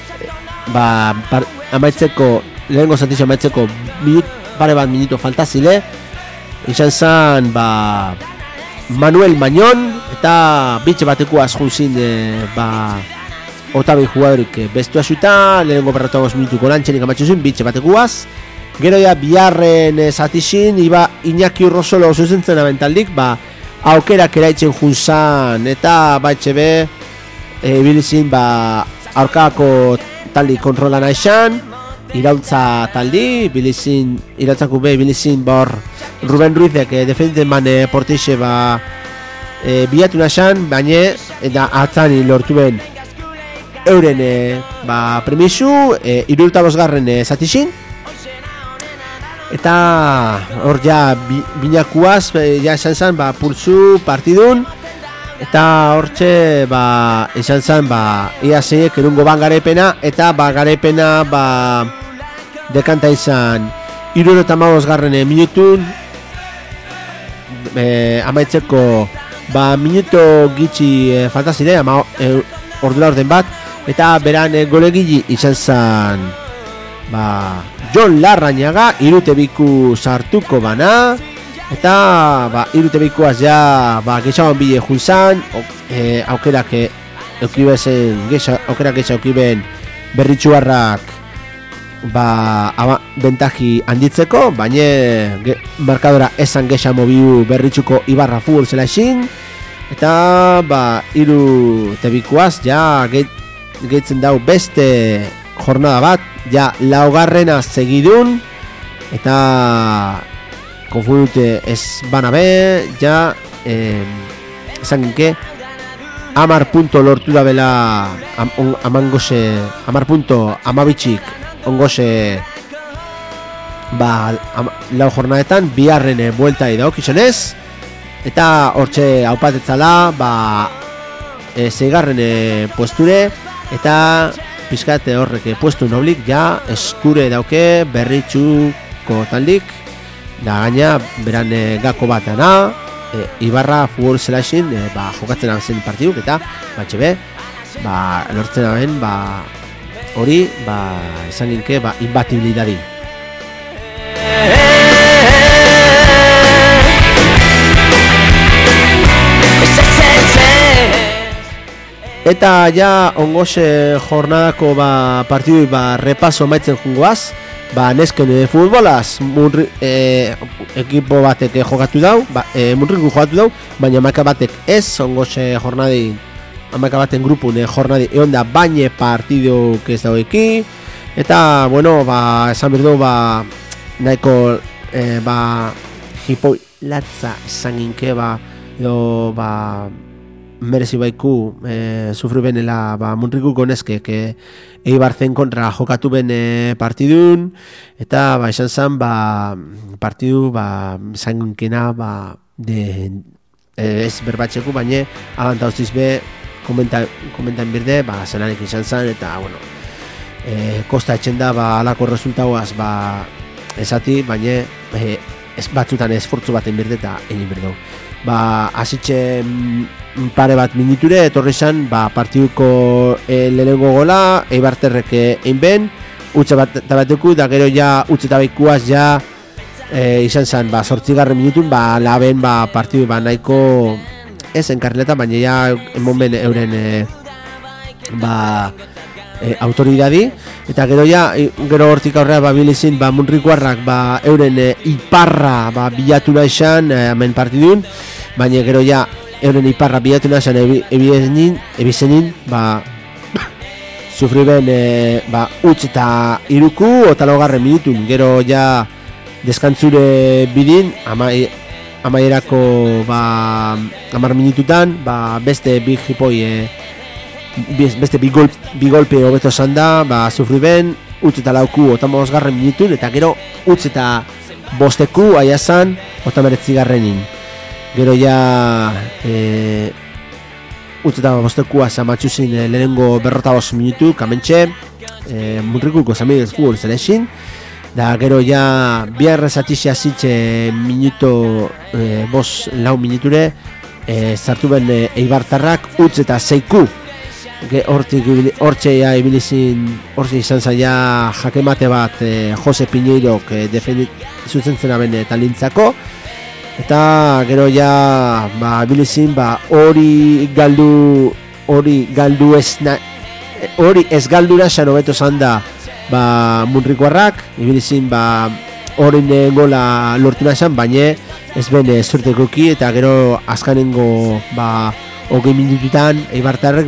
amaitzeko, lehenengo zatizio amaitzeko pare bat minuto faltazile, izan zan Manuel Mañón, eta bitxe batekuaz junzin otabai jugadorik bestu asuta, lehenengo berratuagos minutuko lantxenik amaitzu zin, bitxe batekuaz. Gero ja biharren zatizin, Iñaki Urrosolo zuzentzen abentaldik, aukerak eraitzen junzan, eta batxe be, bilizin aurkako taldi kontrolan aixan, irautza taldi, irautzako be, bilizin Ruben Ruizek defendenten man portixe bilatu naxan, baina eta atzani lortu ben euren premisu, 75. Zatizin, eta hor ja binakuaz ja esan zan pulsu partidun, eta hortxe esan zan ia zeiek erungo garepena, eta garepena dekanta izan 75. Minutun amaitzeko minuto gitxi faltazire ordula orden bat, eta beran golegili izan zan Jon Larrañaga, irutebiku sartuko bana, eta irutebikuaz ja gexagoan bile junzan, aukerak gexa aukiben berritxuarrak bentaji handitzeko, baina markadora esan gexa mobiu berritxuko Ibarra futbol zela esin, eta irutebikuaz ja gehitzen dau beste jornada bat, ja laugarrena segidun, eta konfundute ez bana be, ja esan ginke 10 punto lortu da bela amangose 10 punto amabitxik ongose lau jornadetan biharren buelta idaok izanez, eta hortxe haupatetzala 6. Puesture, eta pizkate horrek puestu noblik ja eskure dauke berritxuko taldik, da gaina beran gako bat dana, Ibarra futbol zelaxin jokatzen abezen partiduk, eta batxe be lortzen aben hori esan ginke imbatibilidadi. Eta ja ongose jornadako partidu repaso maitzen jungoaz, nesken futbolaz ekipo batek jokatu dau, Munriku jokatu dau, baina amaika batek ez ongose jornadi, amaika baten grupun jornadi egon da baina partidu ez daueki, eta bueno, esan berdu nahiko jipoi latza esan ginke edo merezi baiku sufru benela Munriku gonezkek Eibarzen kontra jokatu ben partidun, eta esan zan partidu zangunkena ez berbatxeku, baina abantauztiz be komentan birde zenarik izan zan, eta bueno, kosta etxen da alako resultauaz esati, baina batzutan esfortzu baten birde eta egin birdu. Asitzen pare bat minuture etorri zan partiduko lehenengo gola, Eibarterrek egin ben, utxe bateku, da gero ja utxe tabaikuaz ja izan zan 8. minutun laben partidu nahiko ez enkarrileta, baina ja emon ben euren autoridadi, eta gero hortik aurrera bilizin Munrikuarrak euren Iparra bilatu nahi zan hemen partidun, baina gero euren Iparra bilatu nahi zan ebizenin sufri ben utz eta iruku eta 9. minutun, gero deskantzure bidin amaierako 10 minututan beste bi jipoi beste bi golpe hobeto esan da, sufri ben utz eta 9ku 5. minutun, eta gero utz eta 5ku aiazan 19. Gero utzeta bostekua zamatxuzin lehenengo 45 minutu, kamentxe, Mutrikuko Samidez Futbol Zelexin, da gero ja biarra zatixia zitxe minuto, lau minuture, zartu ben Eibartarrak utzeta 6ku, hortxe izan zaila jakemate bat Jose Piñeirok zuzentzena ben talintzako, eta gero ja ibilizin hori ez galdura xanobeto zan da Munrikoarrak, ibilizin hori gola lortu nazan, baina ez ben zurtekoki, eta gero azkanengo 20 minututan Eibartarrek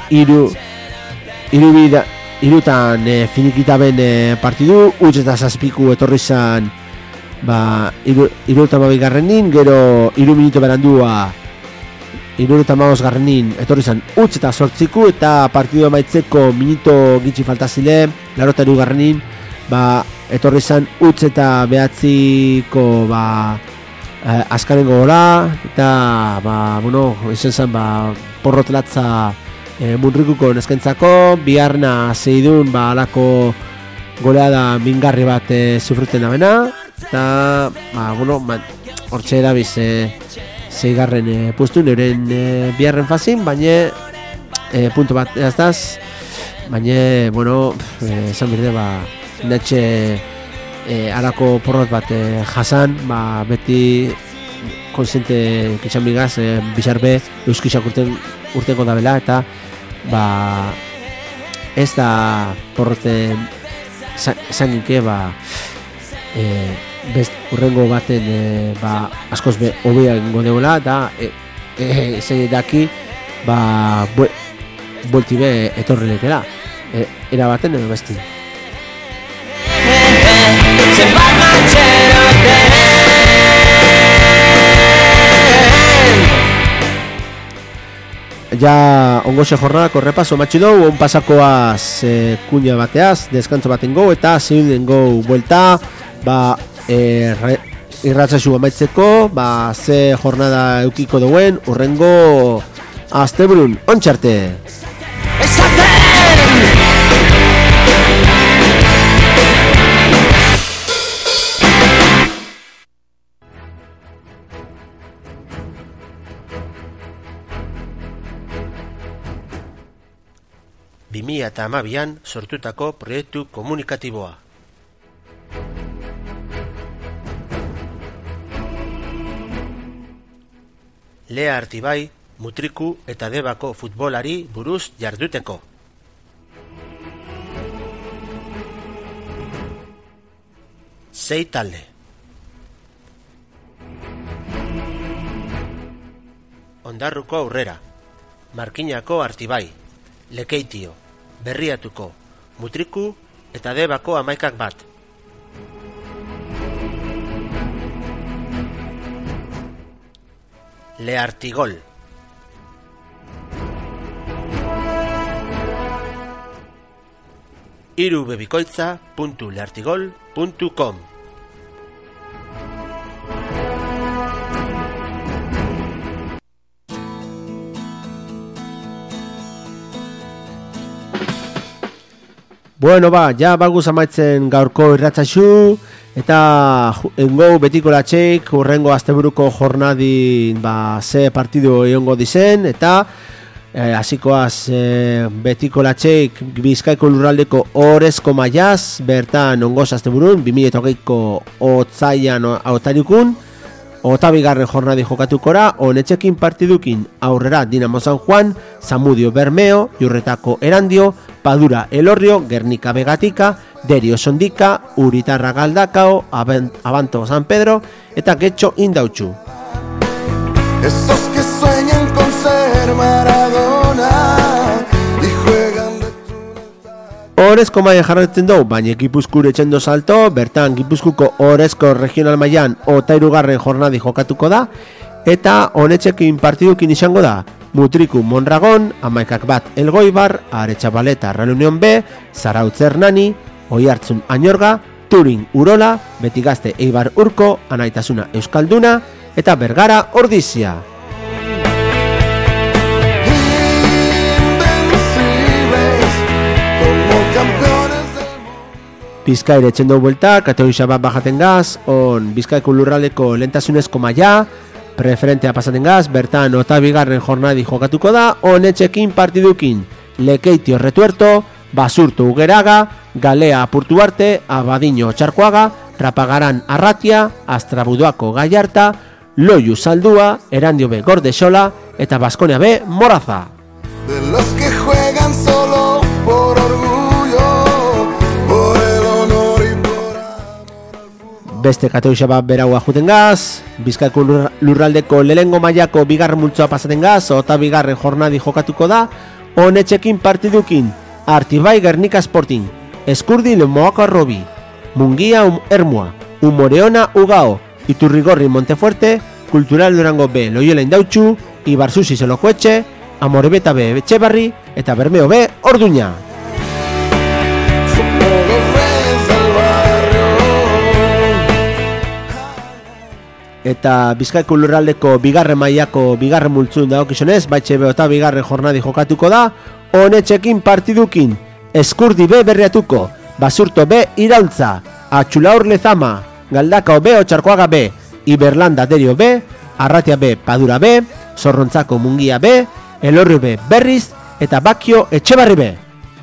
irutan finikita ben partidu, utzeta zazpiku etorri zan irutan garrenin, gero 3 minuto berandua irutan garrenin etorri zan utzeta sortziku, eta partidu amaitzeko minuto gitxi faltazile, larotari garrenin etorri zan utzeta behatziko azkanengo gola, eta izan zen porrotelatza Munrikuko neskentzako, biharna zeidun alako goleada mingarri bat sufruten abena, eta hortxe erabiz zeigarren pustu neuren biharren fazin, baina punto bat eraztaz, baina esan berde netxe alako porrot bat jasan, beti konsente kitxan bigaz, bizarbe euskixak urtenko da bela, eta ez da porrote zanginke best urrengo baten askoz be hobea ingo deula, eta zei daki buelti be etorri letela, era baten edo besti. Ja ongoxe jornadako repaso matxi dugu, on pasakoaz kuña bateaz, deskantzo baten gau, eta zeuden gau buelta, irratzaxu amaitzeko, ze jornada eukiko duen, urrengo asteburun, ontxarte! Eta 2012an sortutako proiektu komunikatiboa. Lea Artibai, Mutriku eta Debako futbolari buruz jarduteko. Sei talde. Ondarruko Aurrera, Markinako Artibai, Lekeitio, Berriatuko, Mutriku eta Debako 11 bat. Leartigol. irubebikoitza.leartigol.com. Bueno, ja baguz amaitzen gaurko irratzaxu, eta engou betiko latxeik urrengo asteburuko jornadin ze partidu egongo dizen, eta hasikoaz betiko latxeik Bizkaiko lurraldeko Orezko Maiaz, bertan ongoz asteburun 2020ko otzaian otarikun, otabigarren jornadi jokatukora, honetxekin partidukin Aurrera Dinamo San Juan, Zamudio Bermeo, Jurretako Erandio, Padura Elorrio, Gernika Begatika, Derio Sondika, Uritarra Galdakao, Abanto San Pedro, eta Getxo Indautxu. Esos que sueñan con ser Maradona y juegan de Orezko maia jarretzen dugu, baina Gipuzkoa etxendo salto, bertan Gipuzkoako Orezko regional mailan otairugarren jornadi jokatuko da, eta honetxekin partidukin izango da Mutriku Mondragon, 11 bat Elgoibar, Aretxabaleta Real Unión B, Zarautz Hernani, Oiartzun Añorga, Turin Urola, Betigazte Eibar Urko, Anaitasuna Euskalduna, eta Bergara Ordizia. Bizkaire etxen dugu buelta, kategoria bat bajaten gaz, on Bizkaiko lurraldeko lentasunezko maila, preferentea pasaten gaz, bertan otabigarren jornadi jokatuko da, on etxekin partidukin, Lekeitio Retuerto, Basurto Ugeraga, Galea Apurtuarte, Abadiño Txarkoaga, Trapagaran Arratia, Astrabuduako Gallarta, Loiu Saldua, Erandio B Gordesola, eta Baskonia B Moraza. De los que juegan solo por orgullo, por el honor y por amor. Beste kategoria bat beraua juten gaz, Bizkaiko lurraldeko lehengo mailako bigarren multzoa pasaten gaz, eta bigarren jornadi jokatuko da, honetxekin partidukin, Artibai Gernika Sporting, Eskurdi Lemoako Arrobi, Mungia Ermua, Umoreona Ugao, Iturrigorri Montefuerte, Kultural Durango B Loyola Indautxu, Ibarzuzi Zelokoetxe, Amorebeta B Etxebarri eta Bermeo B Orduña. Eta Bizkaiko lurraldeko bigarren mailako bigarren multzun dagokizunez, Baitxe B eta bigarren jornadi jokatuko da, honetxekin partidukin, Eskurdi B Berriatuko, Basurto B Iraultza, Atxulaur Lezama, Galdakao B Otxarkoaga B, Iberlanda Derio B, Arratia B Padura B, Zorrontzako Mungia B, Elorrio B Berriz eta Bakio Etxebarri B.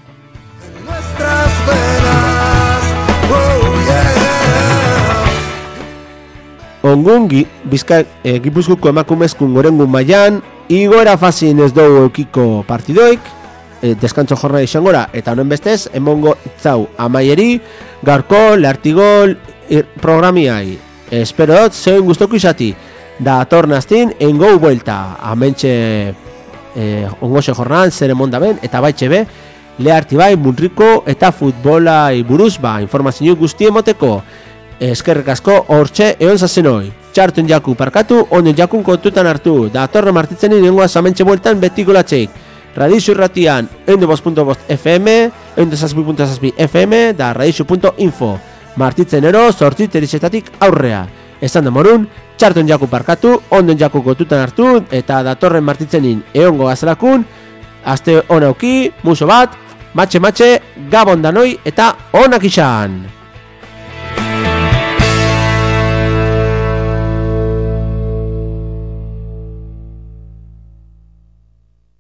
Ongun Gipuzkoako emakumezkun gorengun mailan, igoera fazin ez dugu eukiko partidoik, deskantzo jornada izangora, eta honen bestez, emongo itzau amaieri, gaurko, lehartigol, programiai. Espero dut, zeuen guztoko izati, da tornaztin, engou buelta, amentxe ongoxe jornadan, zer emonda ben, eta Baitxe be, lehartibai, munriko, eta futbolai buruz, informazio guzti emoteko, eskerrik asko, hortxe, egon zazenoi. Txartun jaku parkatu, onen jakun kontutan hartu, da torna martitzen inengoaz amentxe bueltan betiko latxeik. Radixu irratian, 102.5 FM, 102.6 FM, da radixu.info. Martitzen ero, sortzit erizetatik aurrea. Esan da morun, txartun jaku parkatu, onden jaku kontutan hartu, eta datorren martitzenin eongo gazalakun, aste honauki, muso bat, matxe, gabon danoi, eta onak izan!